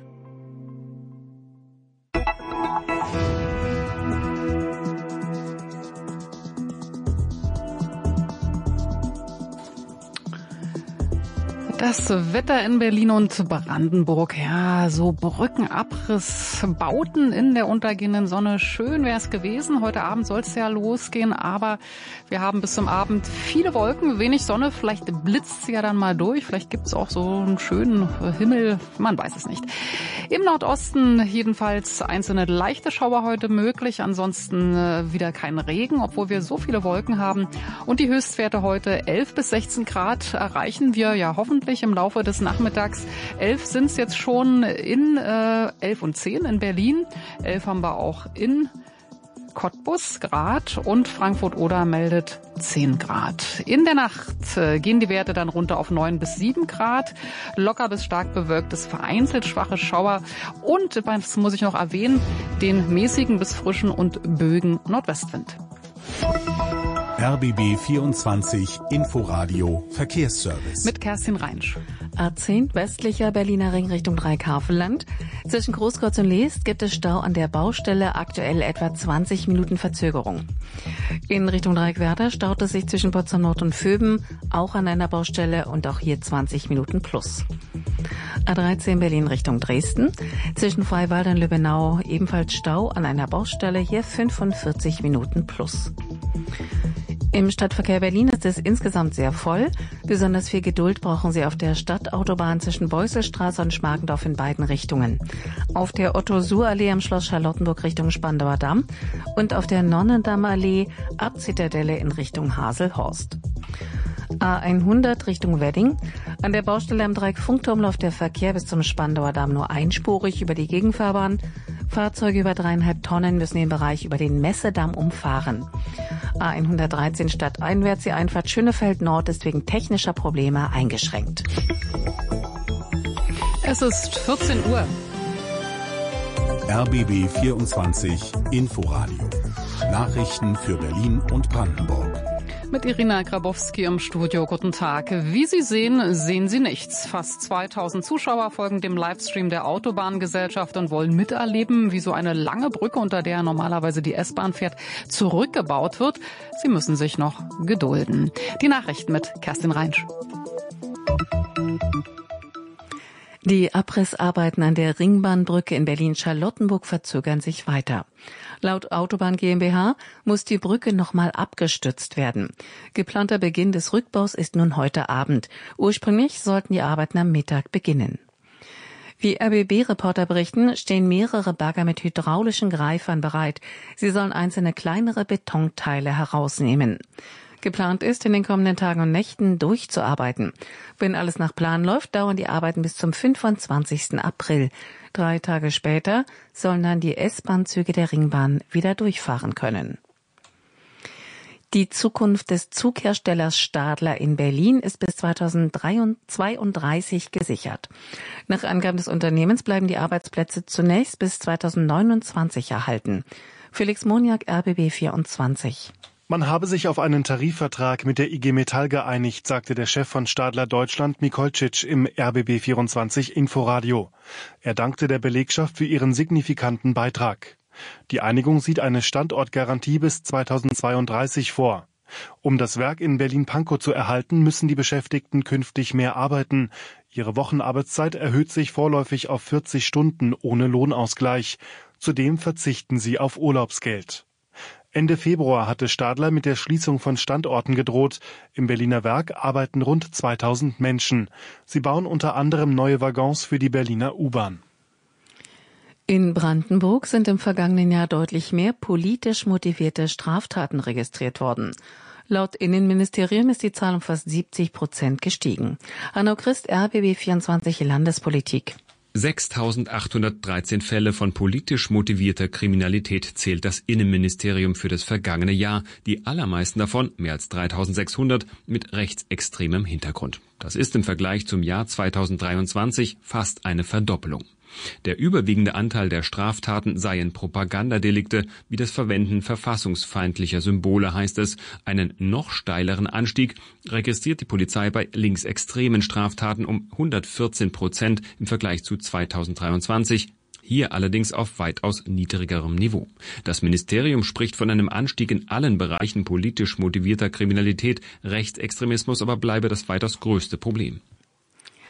Das Wetter in Berlin und Brandenburg, ja, so Brückenabriss, Bauten in der untergehenden Sonne. Schön wäre es gewesen. Heute Abend soll es ja losgehen, aber wir haben bis zum Abend viele Wolken, wenig Sonne. Vielleicht blitzt es ja dann mal durch. Vielleicht gibt es auch so einen schönen Himmel. Man weiß es nicht. Im Nordosten jedenfalls einzelne leichte Schauer heute möglich. Ansonsten wieder kein Regen, obwohl wir so viele Wolken haben. Und die Höchstwerte heute 11 bis 16 Grad erreichen wir ja hoffentlich im Laufe des Nachmittags. 11 sind es jetzt schon in 11 und 10 in Berlin. 11 haben wir auch in Cottbus Grad und Frankfurt-Oder meldet 10 Grad. In der Nacht gehen die Werte dann runter auf 9 bis 7 Grad. Locker bis stark bewölktes, vereinzelt schwache Schauer und, das muss ich noch erwähnen, den mäßigen bis frischen und böigen Nordwestwind. RBB 24 Inforadio Verkehrsservice. Mit Kerstin Reinsch. A10 westlicher Berliner Ring Richtung Dreieckhavelland. Zwischen Großkreuz und Leest gibt es Stau an der Baustelle, aktuell etwa 20 Minuten Verzögerung. In Richtung Dreieckwerder staut es sich zwischen Potsdam Nord und Vöben, auch an einer Baustelle und auch hier 20 Minuten plus. A13 Berlin Richtung Dresden. Zwischen Freiwald und Lübbenau ebenfalls Stau an einer Baustelle, hier 45 Minuten plus. Im Stadtverkehr Berlin ist es insgesamt sehr voll. Besonders viel Geduld brauchen Sie auf der Stadtautobahn zwischen Beuselstraße und Schmargendorf in beiden Richtungen. Auf der Otto-Suhr-Allee am Schloss Charlottenburg Richtung Spandauer Damm und auf der Nonnendammallee ab Zitadelle in Richtung Haselhorst. A100 Richtung Wedding. An der Baustelle am Dreieck Funkturm läuft der Verkehr bis zum Spandauer Damm nur einspurig über die Gegenfahrbahn. Fahrzeuge über 3,5 Tonnen müssen den Bereich über den Messedamm umfahren. A113 stadteinwärts, die Einfahrt Schönefeld Nord ist wegen technischer Probleme eingeschränkt. Es ist 14 Uhr. RBB 24 Inforadio. Nachrichten für Berlin und Brandenburg. Mit Irina Grabowski im Studio. Guten Tag. Wie Sie sehen, sehen Sie nichts. Fast 2000 Zuschauer folgen dem Livestream der Autobahngesellschaft und wollen miterleben, wie so eine lange Brücke, unter der normalerweise die S-Bahn fährt, zurückgebaut wird. Sie müssen sich noch gedulden. Die Nachrichten mit Kerstin Reinsch. Die Abrissarbeiten an der Ringbahnbrücke in Berlin-Charlottenburg verzögern sich weiter. Laut Autobahn GmbH muss die Brücke nochmal abgestützt werden. Geplanter Beginn des Rückbaus ist nun heute Abend. Ursprünglich sollten die Arbeiten am Mittag beginnen. Wie RBB-Reporter berichten, stehen mehrere Bagger mit hydraulischen Greifern bereit. Sie sollen einzelne kleinere Betonteile herausnehmen. Geplant ist, in den kommenden Tagen und Nächten durchzuarbeiten. Wenn alles nach Plan läuft, dauern die Arbeiten bis zum 25. April. 3 Tage später sollen dann die S-Bahn-Züge der Ringbahn wieder durchfahren können. Die Zukunft des Zugherstellers Stadler in Berlin ist bis 2032 gesichert. Nach Angaben des Unternehmens bleiben die Arbeitsplätze zunächst bis 2029 erhalten. Felix Moniak, RBB 24. Man habe sich auf einen Tarifvertrag mit der IG Metall geeinigt, sagte der Chef von Stadler Deutschland, Mikolcic, im RBB 24 Inforadio. Er dankte der Belegschaft für ihren signifikanten Beitrag. Die Einigung sieht eine Standortgarantie bis 2032 vor. Um das Werk in Berlin-Pankow zu erhalten, müssen die Beschäftigten künftig mehr arbeiten. Ihre Wochenarbeitszeit erhöht sich vorläufig auf 40 Stunden ohne Lohnausgleich. Zudem verzichten sie auf Urlaubsgeld. Ende Februar hatte Stadler mit der Schließung von Standorten gedroht. Im Berliner Werk arbeiten rund 2000 Menschen. Sie bauen unter anderem neue Waggons für die Berliner U-Bahn. In Brandenburg sind im vergangenen Jahr deutlich mehr politisch motivierte Straftaten registriert worden. Laut Innenministerium ist die Zahl um fast 70% gestiegen. Arno Christ, RBB 24 Landespolitik. 6.813 Fälle von politisch motivierter Kriminalität zählt das Innenministerium für das vergangene Jahr. Die allermeisten davon, mehr als 3.600, mit rechtsextremem Hintergrund. Das ist im Vergleich zum Jahr 2023 fast eine Verdoppelung. Der überwiegende Anteil der Straftaten seien Propagandadelikte, wie das Verwenden verfassungsfeindlicher Symbole heißt es. Einen noch steileren Anstieg registriert die Polizei bei linksextremen Straftaten um 114% im Vergleich zu 2023. Hier allerdings auf weitaus niedrigerem Niveau. Das Ministerium spricht von einem Anstieg in allen Bereichen politisch motivierter Kriminalität. Rechtsextremismus aber bleibe das weitaus größte Problem.